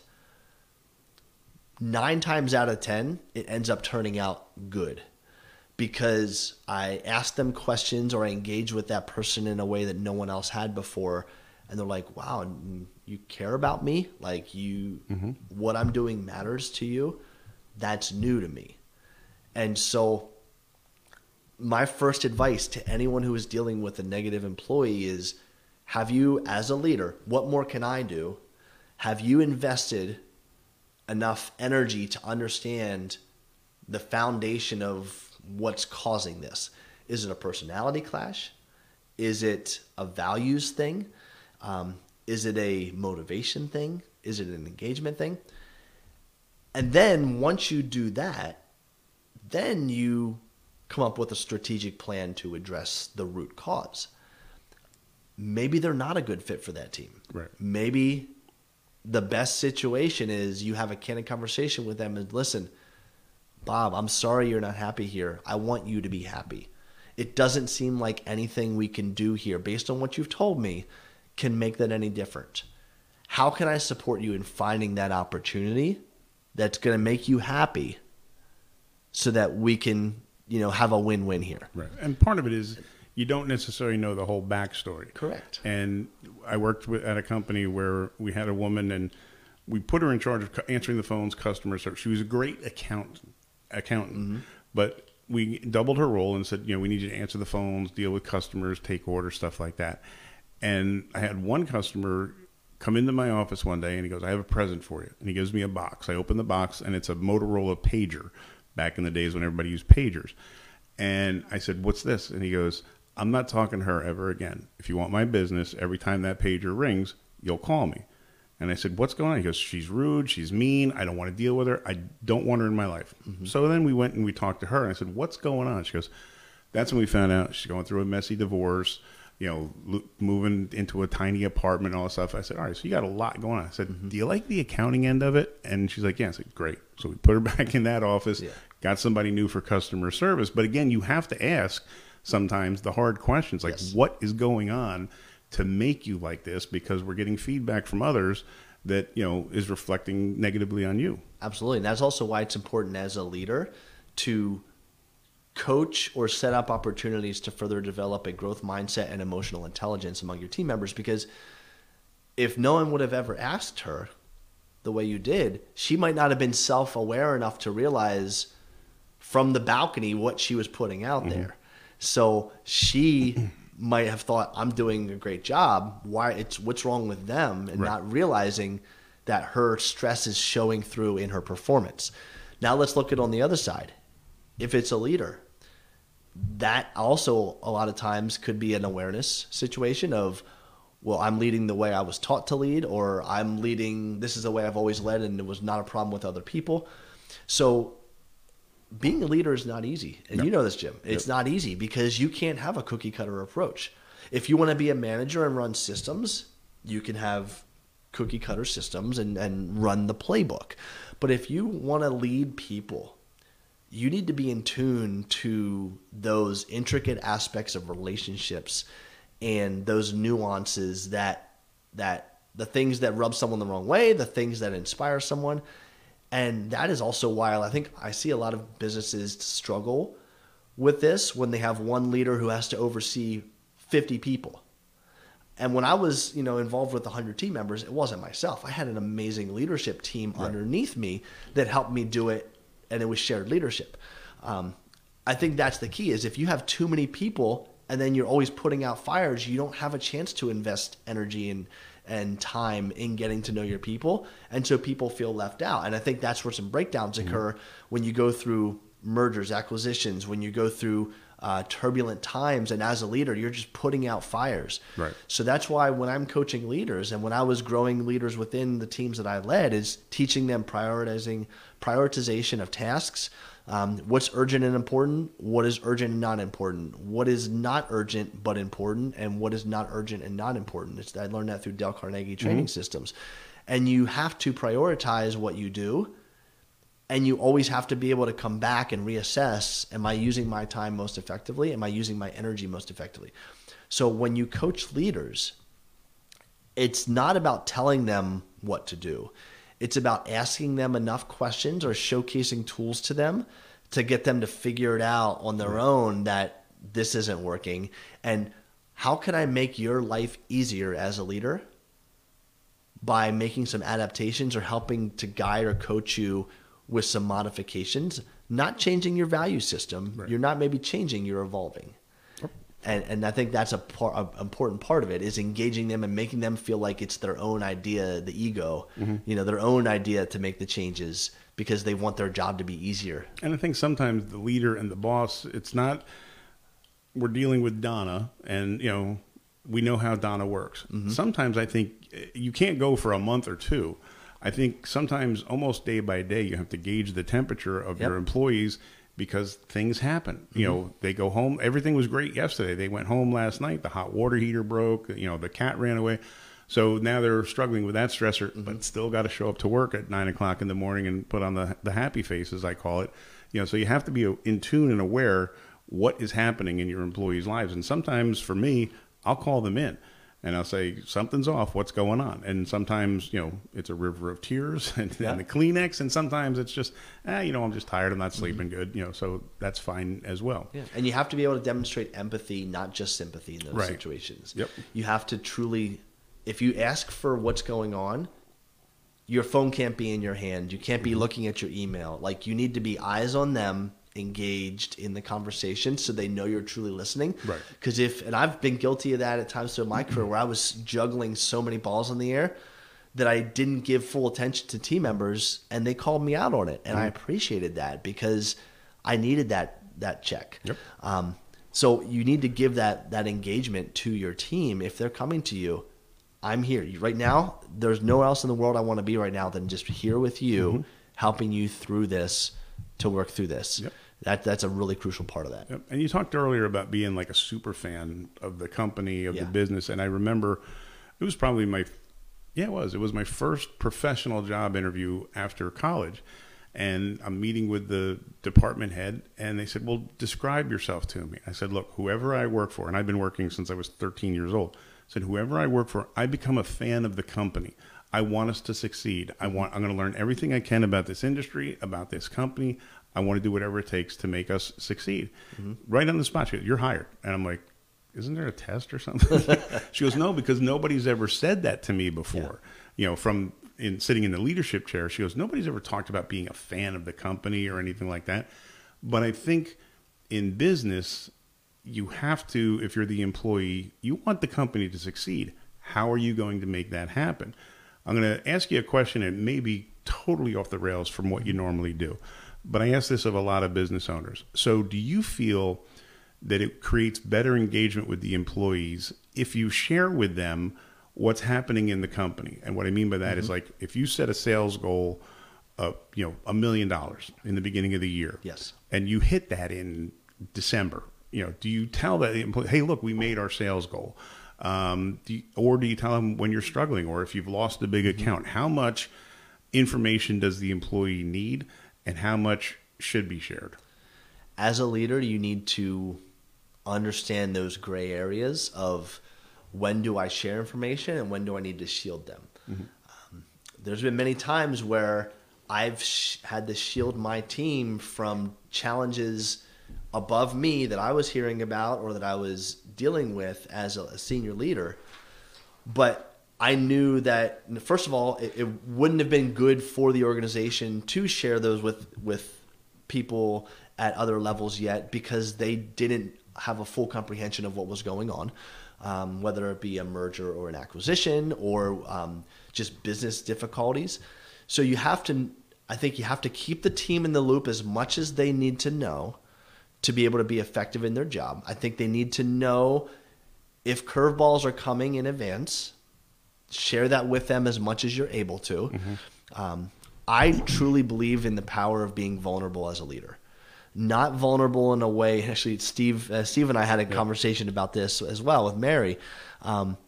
Speaker 1: nine times out of ten, it ends up turning out good because I ask them questions or I engage with that person in a way that no one else had before. And they're like, wow, you care about me? Like you, mm-hmm. what I'm doing matters to you? That's new to me. And so my first advice to anyone who is dealing with a negative employee is, have you, as a leader, what more can I do? Have you invested enough energy to understand the foundation of what's causing this? Is it a personality clash? Is it a values thing? Um, is it a motivation thing? Is it an engagement thing? And then once you do that, then you come up with a strategic plan to address the root cause. Maybe they're not a good fit for that team.
Speaker 3: Right.
Speaker 1: Maybe the best situation is you have a candid conversation with them and listen, Bob, I'm sorry you're not happy here. I want you to be happy. It doesn't seem like anything we can do here based on what you've told me can make that any different. How can I support you in finding that opportunity that's going to make you happy so that we can, you know, have a win-win here?
Speaker 3: Right. And part of it is you don't necessarily know the whole backstory.
Speaker 1: Correct.
Speaker 3: And I worked with, at a company where we had a woman and we put her in charge of answering the phones, customer service. She was a great account, accountant, mm-hmm. but we doubled her role and said, you know, we need you to answer the phones, deal with customers, take orders, stuff like that. And I had one customer come into my office one day and he goes, I have a present for you. And he gives me a box. I open the box and it's a Motorola pager, back in the days when everybody used pagers. And I said, what's this? And he goes, I'm not talking to her ever again. If you want my business, every time that pager rings, you'll call me. And I said, what's going on? He goes, she's rude, she's mean, I don't want to deal with her, I don't want her in my life. Mm-hmm. So then we went and we talked to her, and I said, what's going on? She goes, that's when we found out she's going through a messy divorce, you know, lo- moving into a tiny apartment and all that stuff. I said, all right, so you got a lot going on. I said, mm-hmm. do you like the accounting end of it? And she's like, yeah. I said, great. So we put her back in that office, yeah. got somebody new for customer service. But again, you have to ask sometimes the hard questions, like yes. what is going on to make you like this? Because we're getting feedback from others that, you know, is reflecting negatively on you.
Speaker 1: Absolutely. And that's also why it's important as a leader to coach or set up opportunities to further develop a growth mindset and emotional intelligence among your team members. Because if no one would have ever asked her the way you did, she might not have been self-aware enough to realize from the balcony what she was putting out mm-hmm. there. So she might have thought, I'm doing a great job. Why it's what's wrong with them? And right. not realizing that her stress is showing through in her performance. Now let's look at on the other side. If it's a leader, that also a lot of times could be an awareness situation of, well, I'm leading the way I was taught to lead, or I'm leading, this is the way I've always led and it was not a problem with other people. So being a leader is not easy. And no. you know this, Jim. It's yep. not easy because you can't have a cookie cutter approach. If you want to be a manager and run systems, you can have cookie cutter systems and, and run the playbook. But if you want to lead people, you need to be in tune to those intricate aspects of relationships and those nuances that that the things that rub someone the wrong way, the things that inspire someone. And that is also why I think I see a lot of businesses struggle with this when they have one leader who has to oversee fifty people. And when I was, you know, involved with one hundred team members, it wasn't myself. I had an amazing leadership team right. underneath me that helped me do it, and it was shared leadership. Um, I think that's the key is if you have too many people and then you're always putting out fires, you don't have a chance to invest energy and and time in getting to know your people. And so people feel left out. And I think that's where some breakdowns mm-hmm. occur when you go through mergers, acquisitions, when you go through uh, turbulent times. And as a leader, you're just putting out fires. Right. So that's why when I'm coaching leaders and when I was growing leaders within the teams that I led is teaching them prioritizing prioritization of tasks. Um, what's urgent and important, what is urgent and not important, what is not urgent but important, and what is not urgent and not important. It's, I learned that through Dale Carnegie training mm-hmm. systems. And you have to prioritize what you do, and you always have to be able to come back and reassess, am I using my time most effectively? Am I using my energy most effectively? So when you coach leaders, it's not about telling them what to do. It's about asking them enough questions or showcasing tools to them to get them to figure it out on their own that this isn't working. And how can I make your life easier as a leader? By making some adaptations or helping to guide or coach you with some modifications, not changing your value system. Right. You're not maybe changing, you're evolving. And and I think that's a part, an important part of it is engaging them and making them feel like it's their own idea, the ego, mm-hmm. you know, their own idea to make the changes because they want their job to be easier.
Speaker 3: And I think sometimes the leader and the boss, it's not, we're dealing with Donna and, you know, we know how Donna works. Mm-hmm. Sometimes I think you can't go for a month or two. I think sometimes almost day by day, you have to gauge the temperature of yep. your employees because things happen. Mm-hmm. You know, they go home. Everything was great yesterday. They went home last night. The hot water heater broke. You know, the cat ran away. So now they're struggling with that stressor, mm-hmm. but still got to show up to work at nine o'clock in the morning and put on the the happy face, as I call it. You know, so you have to be in tune and aware what is happening in your employees' lives. And sometimes for me, I'll call them in. And I'll say, something's off, what's going on? And sometimes, you know, it's a river of tears and, yeah. and the Kleenex. And sometimes it's just, ah, you know, I'm just tired, I'm not sleeping mm-hmm. good, you know, so that's fine as well.
Speaker 1: Yeah. And you have to be able to demonstrate empathy, not just sympathy in those right. situations. Yep. You have to truly, if you ask for what's going on, your phone can't be in your hand. You can't be mm-hmm. looking at your email. Like, you need to be eyes on them, engaged in the conversation so they know you're truly listening. Right. Because if, and I've been guilty of that at times through my career where I was juggling so many balls in the air that I didn't give full attention to team members and they called me out on it. And mm-hmm. I appreciated that because I needed that, that check. Yep. Um, so you need to give that, that engagement to your team. If they're coming to you, I'm here right now. There's nowhere else in the world I want to be right now than just here with you, mm-hmm. helping you through this to work through this. Yep. That that's a really crucial part of that.
Speaker 3: Yep. And you talked earlier about being like a super fan of the company, of yeah. the business. And I remember it was probably my, yeah, it was. It was my first professional job interview after college. And I'm meeting with the department head and they said, well, describe yourself to me. I said, look, whoever I work for, and I've been working since I was thirteen years old, I said, whoever I work for, I become a fan of the company. I want us to succeed. I want, I'm going to learn everything I can about this industry, about this company. I want to do whatever it takes to make us succeed. Mm-hmm. Right on the spot, she goes, you're hired. And I'm like, isn't there a test or something? She goes, no, because nobody's ever said that to me before. Yeah. You know, from in sitting in the leadership chair, she goes, nobody's ever talked about being a fan of the company or anything like that. But I think in business, you have to, if you're the employee, you want the company to succeed. How are you going to make that happen? I'm going to ask you a question that may be totally off the rails from what you normally do. But I ask this of a lot of business owners. So do you feel that it creates better engagement with the employees if you share with them what's happening in the company? And what I mean by that mm-hmm. is, like, if you set a sales goal of, you know, a million dollars in the beginning of the year,
Speaker 1: yes,
Speaker 3: and you hit that in December, you know, do you tell that employee, hey, look, we made our sales goal? Um, do you, or do you tell them when you're struggling, or if you've lost a big mm-hmm. account? How much information does the employee need, and how much should be shared?
Speaker 1: As a leader, you need to understand those gray areas of when do I share information and when do I need to shield them. Mm-hmm. Um, there's been many times where I've sh- had to shield my team from challenges above me that I was hearing about or that I was dealing with as a, a senior leader. But I knew that, first of all, it, it wouldn't have been good for the organization to share those with, with people at other levels yet, because they didn't have a full comprehension of what was going on, um, whether it be a merger or an acquisition or um, just business difficulties. So you have to, I think you have to keep the team in the loop as much as they need to know to be able to be effective in their job. I think they need to know if curveballs are coming in advance. Share that with them as much as you're able to. Mm-hmm. Um, I truly believe in the power of being vulnerable as a leader. Not vulnerable in a way. Actually, Steve, uh, Steve and I had a yeah. conversation about this as well with Mary. Um,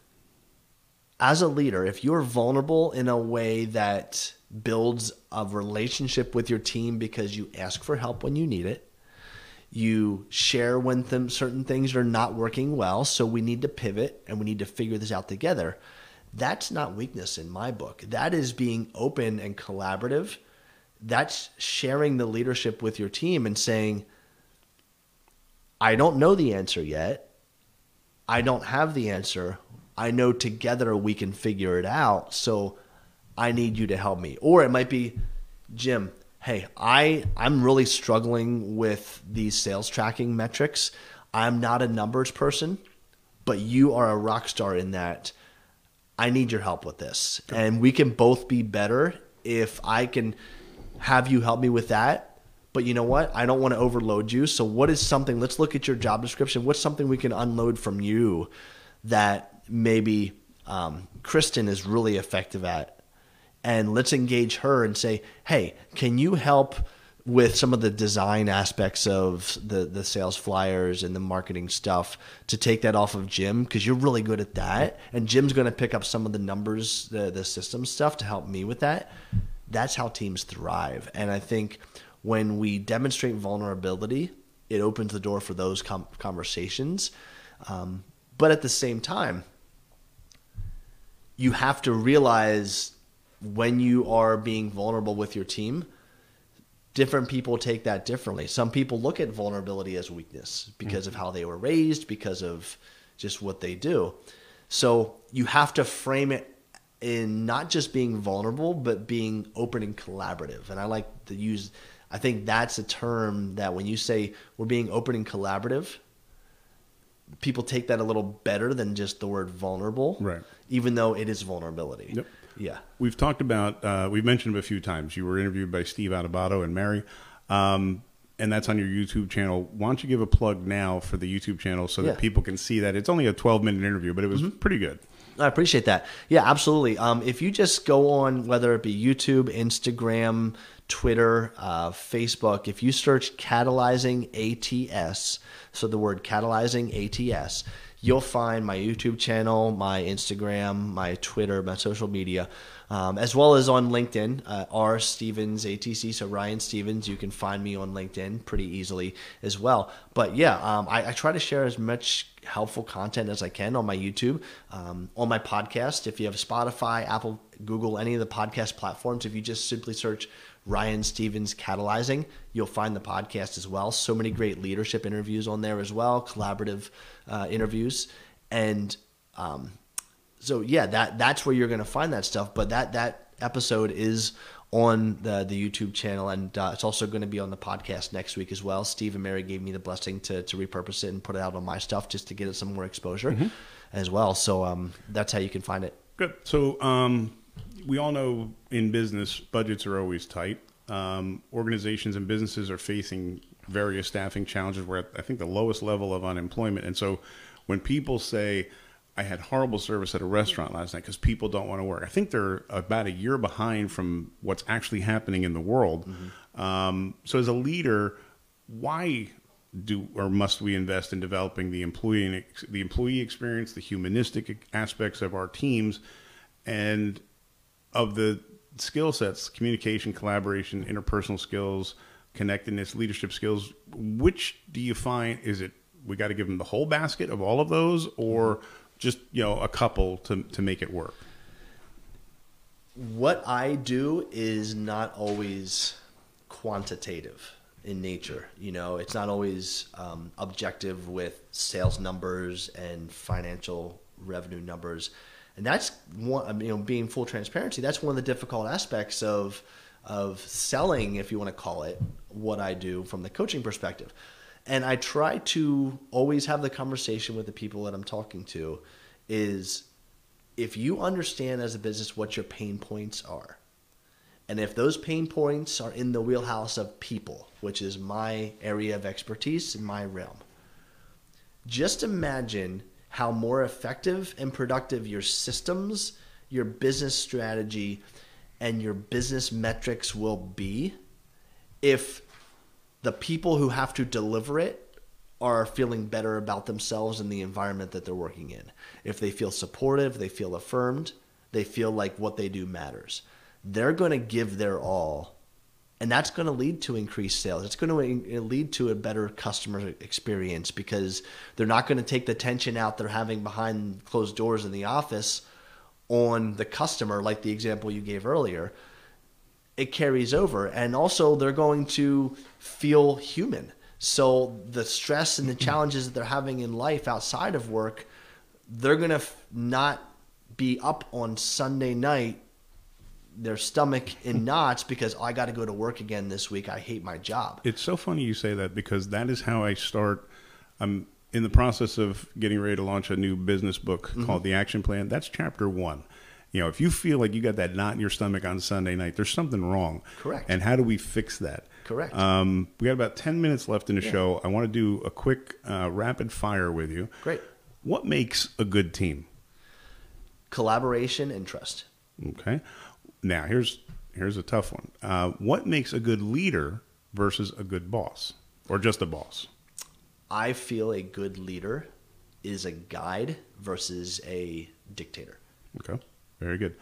Speaker 1: as a leader, if you're vulnerable in a way that builds a relationship with your team because you ask for help when you need it, you share when th- certain things are not working well, so we need to pivot and we need to figure this out together. That's not weakness in my book. That is being open and collaborative. That's sharing the leadership with your team and saying, I don't know the answer yet. I don't have the answer. I know together we can figure it out. So I need you to help me. Or it might be, Jim, hey, I, I'm really struggling with these sales tracking metrics. I'm not a numbers person, but you are a rock star in that. I need your help with this. And we can both be better if I can have you help me with that. But you know what? I don't want to overload you. So what is something, let's look at your job description. What's something we can unload from you that maybe um, Kristen is really effective at? And let's engage her and say, hey, can you help with some of the design aspects of the, the sales flyers and the marketing stuff to take that off of Jim? Because you're really good at that. And Jim's going to pick up some of the numbers, the, the system stuff to help me with that. That's how teams thrive. And I think when we demonstrate vulnerability, it opens the door for those com- conversations. Um, but at the same time, you have to realize when you are being vulnerable with your team, different people take that differently. Some people look at vulnerability as weakness because mm-hmm. of how they were raised, because of just what they do. So you have to frame it in not just being vulnerable, but being open and collaborative. And I like to use, I think that's a term that when you say we're being open and collaborative, people take that a little better than just the word vulnerable,
Speaker 3: right?
Speaker 1: Even though it is vulnerability.
Speaker 3: Yep.
Speaker 1: Yeah.
Speaker 3: We've talked about, uh, we've mentioned it a few times. You were interviewed by Steve Adubato and Mary, um, and that's on your YouTube channel. Why don't you give a plug now for the YouTube channel so
Speaker 1: yeah.
Speaker 3: that people can see that? It's only a twelve minute interview, but it was mm-hmm. pretty good.
Speaker 1: I appreciate that. Yeah, absolutely. Um, if you just go on, whether it be YouTube, Instagram, Twitter, uh, Facebook, if you search Catalyzing A T S, so the word Catalyzing A T S, you'll find my YouTube channel, my Instagram, my Twitter, my social media. Um, as well as on LinkedIn, uh, R Stevens A T C. So Ryan Stevens, you can find me on LinkedIn pretty easily as well. But yeah, um, I, I try to share as much helpful content as I can on my YouTube, um, on my podcast. If you have Spotify, Apple, Google, any of the podcast platforms, if you just simply search Ryan Stevens Catalyzing, you'll find the podcast as well. So many great leadership interviews on there as well, collaborative uh, interviews. And um, so, yeah, that that's where you're going to find that stuff. But that that episode is on the, the YouTube channel, and uh, it's also going to be on the podcast next week as well. Steve and Mary gave me the blessing to, to repurpose it and put it out on my stuff just to get it some more exposure mm-hmm. as well. So um, that's how you can find it.
Speaker 3: Good. So um, we all know in business, budgets are always tight. Um, organizations and businesses are facing various staffing challenges. We're at, I think, the lowest level of unemployment. And so when people say, I had horrible service at a restaurant last night because people don't want to work, I think they're about a year behind from what's actually happening in the world. Mm-hmm. Um, so as a leader, why do or must we invest in developing the employee the employee experience, the humanistic aspects of our teams, and of the skill sets, communication, collaboration, interpersonal skills, connectedness, leadership skills? Which do you find, is it we got to give them the whole basket of all of those, or just, you know, a couple to to make it work?
Speaker 1: What I do is not always quantitative in nature. You know, it's not always um, objective with sales numbers and financial revenue numbers. And that's one, you know, being full transparency, that's one of the difficult aspects of of selling, if you want to call it, what I do from the coaching perspective. And I try to always have the conversation with the people that I'm talking to is, if you understand as a business what your pain points are, and if those pain points are in the wheelhouse of people, which is my area of expertise in my realm, just imagine how more effective and productive your systems, your business strategy, and your business metrics will be if the people who have to deliver it are feeling better about themselves and the environment that they're working in. If they feel supportive, they feel affirmed, they feel like what they do matters. They're going to give their all, and that's going to lead to increased sales. It's going to lead to a better customer experience because they're not going to take the tension out they're having behind closed doors in the office on the customer, like the example you gave earlier. It carries over, and also they're going to feel human. So the stress and the challenges that they're having in life outside of work, they're going to f- not be up on Sunday night, their stomach in knots because I got to go to work again this week. I hate my job.
Speaker 3: It's so funny you say that, because that is how I start. I'm in the process of getting ready to launch a new business book mm-hmm. called The Action Plan. That's chapter one. You know, if you feel like you got that knot in your stomach on Sunday night, there's something wrong.
Speaker 1: Correct.
Speaker 3: And how do we fix that?
Speaker 1: Correct.
Speaker 3: Um, we got about ten minutes left in the
Speaker 1: yeah.
Speaker 3: show. I want to do a quick uh, rapid fire with you.
Speaker 1: Great.
Speaker 3: What makes a good team?
Speaker 1: Collaboration and trust.
Speaker 3: Okay. Now, here's here's a tough one. Uh, what makes a good leader versus a good boss, or just a boss?
Speaker 1: I feel a good leader is a guide versus a dictator.
Speaker 3: Okay. Very good.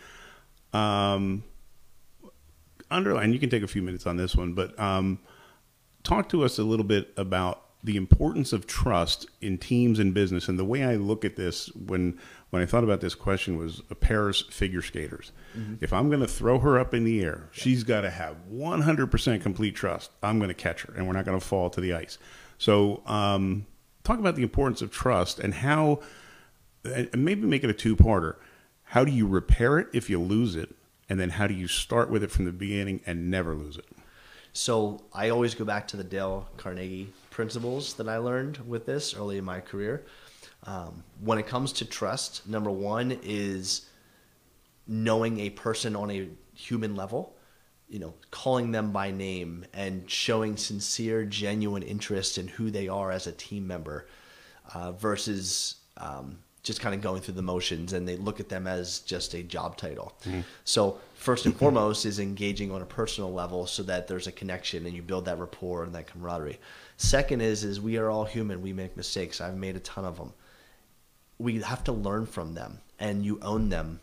Speaker 3: Um, underline, you can take a few minutes on this one, but um, talk to us a little bit about the importance of trust in teams and business. And the way I look at this when when I thought about this question was a pair's figure skaters. Mm-hmm. If I'm going to throw her up in the air, yeah. she's got to have one hundred percent complete trust. I'm going to catch her, and we're not going to fall to the ice. So um, talk about the importance of trust and how, and maybe make it a two-parter. How do you repair it if you lose it? And then how do you start with it from the beginning and never lose it?
Speaker 1: So I always go back to the Dale Carnegie principles that I learned with this early in my career. Um, when it comes to trust, number one is knowing a person on a human level, you know, calling them by name and showing sincere, genuine interest in who they are as a team member uh, versus um, just kind of going through the motions, and they look at them as just a job title. Mm-hmm. So first and foremost is engaging on a personal level so that there's a connection and you build that rapport and that camaraderie. Second is, is we are all human. We make mistakes. I've made a ton of them. We have to learn from them, and you own them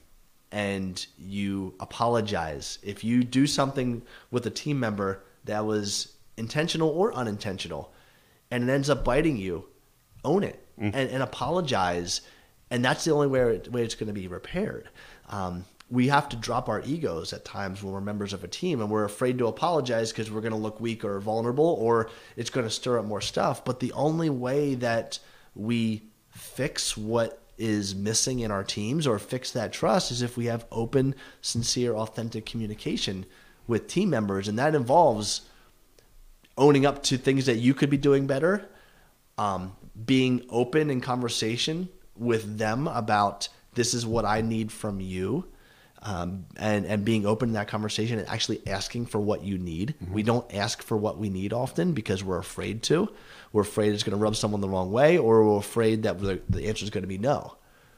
Speaker 1: and you apologize. If you do something with a team member that was intentional or unintentional and it ends up biting you, own it mm. and, and apologize. And that's the only way, it, way it's going to be repaired. Um, we have to drop our egos at times when we're members of a team, and we're afraid to apologize because we're going to look weak or vulnerable, or it's going to stir up more stuff. But the only way that we fix what is missing in our teams or fix that trust is if we have open, sincere, authentic communication with team members. And that involves owning up to things that you could be doing better, um, being open in conversation with them about this is what I need from you, um, and, and being open in that conversation and actually asking for what you need. Mm-hmm. We don't ask for what we need often because we're afraid to. We're afraid it's going to rub someone the wrong way, or we're afraid that the, the answer is going to be no.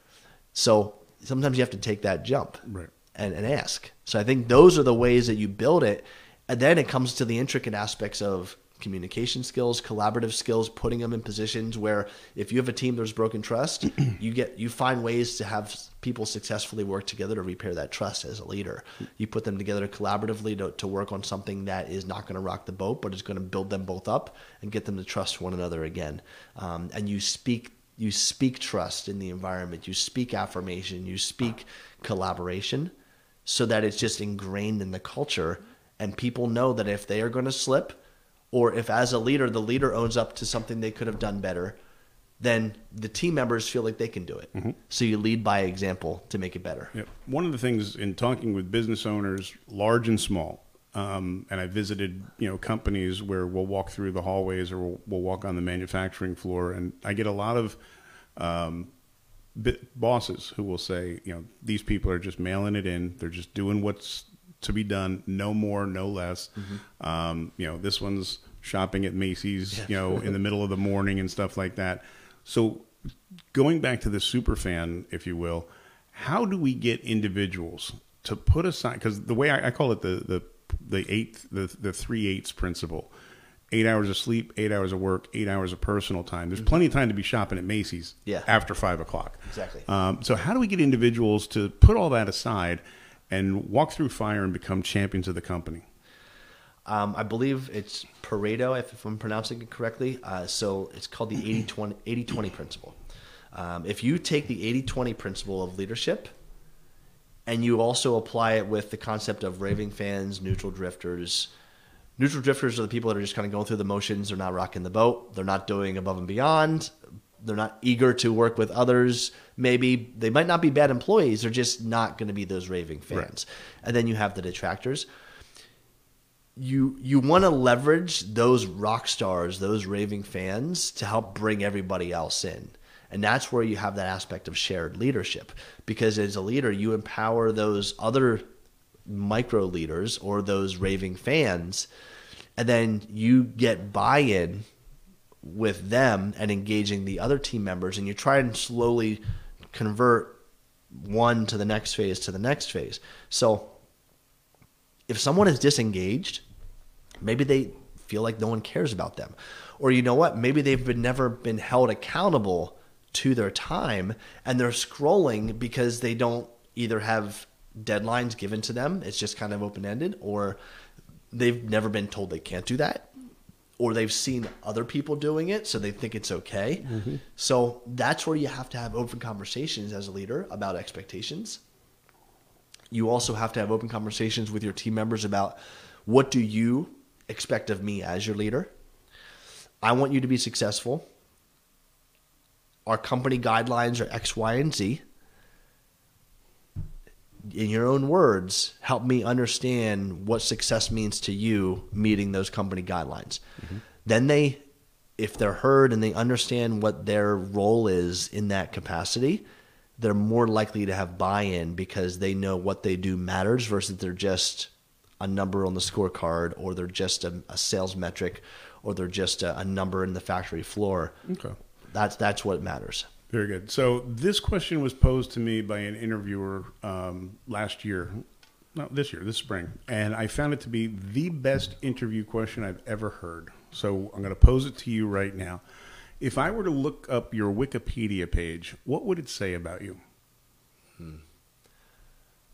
Speaker 1: So sometimes you have to take that jump
Speaker 3: right.
Speaker 1: and, and ask. So I think those are the ways that you build it. And then it comes to the intricate aspects of communication skills, collaborative skills, putting them in positions where if you have a team there's broken trust, you get you find ways to have people successfully work together to repair that trust as a leader. You put them together collaboratively to, to work on something that is not going to rock the boat, but is going to build them both up and get them to trust one another again. Um, and you speak you speak trust in the environment. You speak affirmation. You speak collaboration so that it's just ingrained in the culture, and people know that if they are going to slip, or if as a leader, the leader owns up to something they could have done better, then the team members feel like they can do it. Mm-hmm. So you lead by example to make it better.
Speaker 3: Yep. One of the things in talking with business owners, large and small, um, and I visited, you know, companies where we'll walk through the hallways or we'll, we'll walk on the manufacturing floor, and I get a lot of um, bosses who will say, you know, these people are just mailing it in. They're just doing what's to be done, no more, no less. Mm-hmm. Um, you know, this one's shopping at Macy's, yeah. you know, in the middle of the morning and stuff like that. So going back to the super fan, if you will, how do we get individuals to put aside, because the way I, I call it the, the, the eighth, the, the three eighths principle, eight hours of sleep, eight hours of work, eight hours of personal time. There's mm-hmm. plenty of time to be shopping at Macy's
Speaker 1: yeah.
Speaker 3: after five o'clock.
Speaker 1: Exactly.
Speaker 3: Um, so how do we get individuals to put all that aside and walk through fire and become champions of the company?
Speaker 1: Um, I believe it's Pareto, if, if I'm pronouncing it correctly. Uh, so it's called the eighty twenty principle. Um, if you take the eighty twenty principle of leadership and you also apply it with the concept of raving fans, neutral drifters. Neutral drifters are the people that are just kind of going through the motions. They're not rocking the boat. They're not doing above and beyond. They're not eager to work with others. Maybe they might not be bad employees. They're just not going to be those raving fans. Right. And then you have the detractors. You you want to leverage those rock stars, those raving fans, to help bring everybody else in. And that's where you have that aspect of shared leadership. Because as a leader, you empower those other micro leaders or those raving fans, and then you get buy-in with them and engaging the other team members, and you try and slowly convert one to the next phase to the next phase. So if someone is disengaged, maybe they feel like no one cares about them. Or you know what? Maybe they've been never been held accountable to their time, and they're scrolling because they don't either have deadlines given to them. It's just kind of open-ended, or they've never been told they can't do that, or they've seen other people doing it, so they think it's okay. Mm-hmm. So that's where you have to have open conversations as a leader about expectations. You also have to have open conversations with your team members about what do you expect of me as your leader. I want you to be successful. Our company guidelines are X, Y, and Z. In your own words, help me understand what success means to you meeting those company guidelines. Mm-hmm. Then they, if they're heard and they understand what their role is in that capacity, they're more likely to have buy-in because they know what they do matters versus they're just a number on the scorecard, or they're just a, a sales metric, or they're just a, a number in the factory floor.
Speaker 3: Okay.
Speaker 1: That's, that's what matters.
Speaker 3: Very good. So this question was posed to me by an interviewer um, last year, no, this year, this spring, and I found it to be the best interview question I've ever heard. So I'm going to pose it to you right now. If I were to look up your Wikipedia page, what would it say about you?
Speaker 1: Hmm.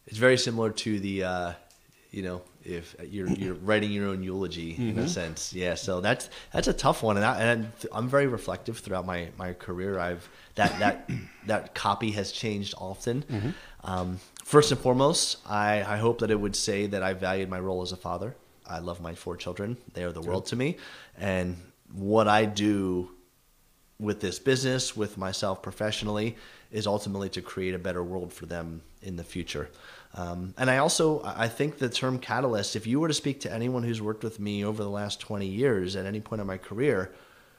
Speaker 1: It's very similar to the, uh, you know, if you're you're writing your own eulogy mm-hmm. in a sense. Yeah, so that's that's a tough one, and, I, and I'm very reflective throughout my, my career. I've that that that copy has changed often. Mm-hmm. Um, first and foremost, I, I hope that it would say that I valued my role as a father. I love my four children; they are the Good. world to me, and what I do with this business, with myself professionally, is ultimately to create a better world for them in the future. Um, and I also, I think the term catalyst, if you were to speak to anyone who's worked with me over the last twenty years at any point in my career,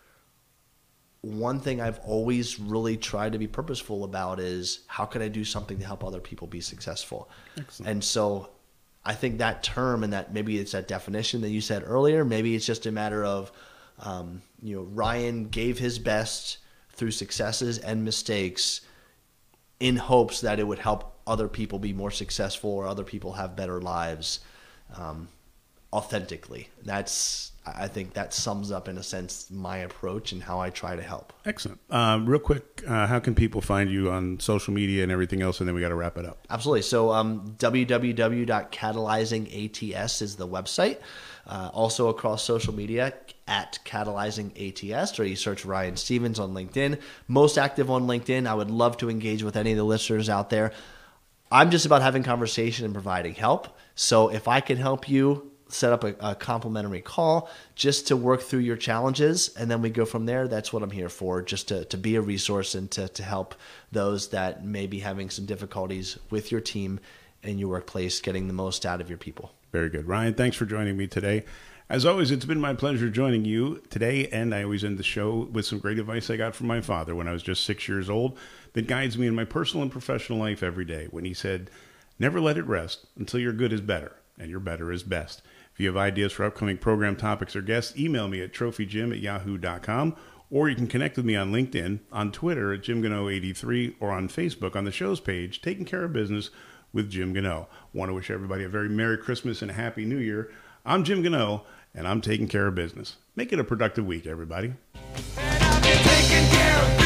Speaker 1: one thing I've always really tried to be purposeful about is how can I do something to help other people be successful? Excellent. And so I think that term and that maybe it's that definition that you said earlier, maybe it's just a matter of, um, you know, Ryan gave his best through successes and mistakes in hopes that it would help other people be more successful or other people have better lives um, authentically. That's, I think that sums up in a sense my approach and how I try to help.
Speaker 3: Excellent. Um, real quick, uh, how can people find you on social media and everything else? And then we got to wrap it up.
Speaker 1: Absolutely. So um, w w w dot catalyzing A T S is the website. Uh, also across social media at Catalyzing A T S, or you search Ryan Stevens on LinkedIn. Most active on LinkedIn. I would love to engage with any of the listeners out there. I'm just about having conversation and providing help. So if I can help you set up a, a complimentary call just to work through your challenges, and then we go from there, that's what I'm here for, just to, to be a resource and to, to help those that may be having some difficulties with your team and your workplace getting the most out of your people.
Speaker 3: Very good. Ryan, thanks for joining me today. As always, it's been my pleasure joining you today, and I always end the show with some great advice I got from my father when I was just six years old that guides me in my personal and professional life every day, when he said, never let it rest until your good is better, and your better is best. If you have ideas for upcoming program topics or guests, email me at trophy jim at yahoo dot com, or you can connect with me on LinkedIn, on Twitter at Jim Gano eighty-three, or on Facebook on the show's page, Taking Care of Business with Jim Gano. Want to wish everybody a very Merry Christmas and a Happy New Year. I'm Jim Gano, and I'm taking care of business. Make it a productive week, everybody.
Speaker 2: And I'll be taking care of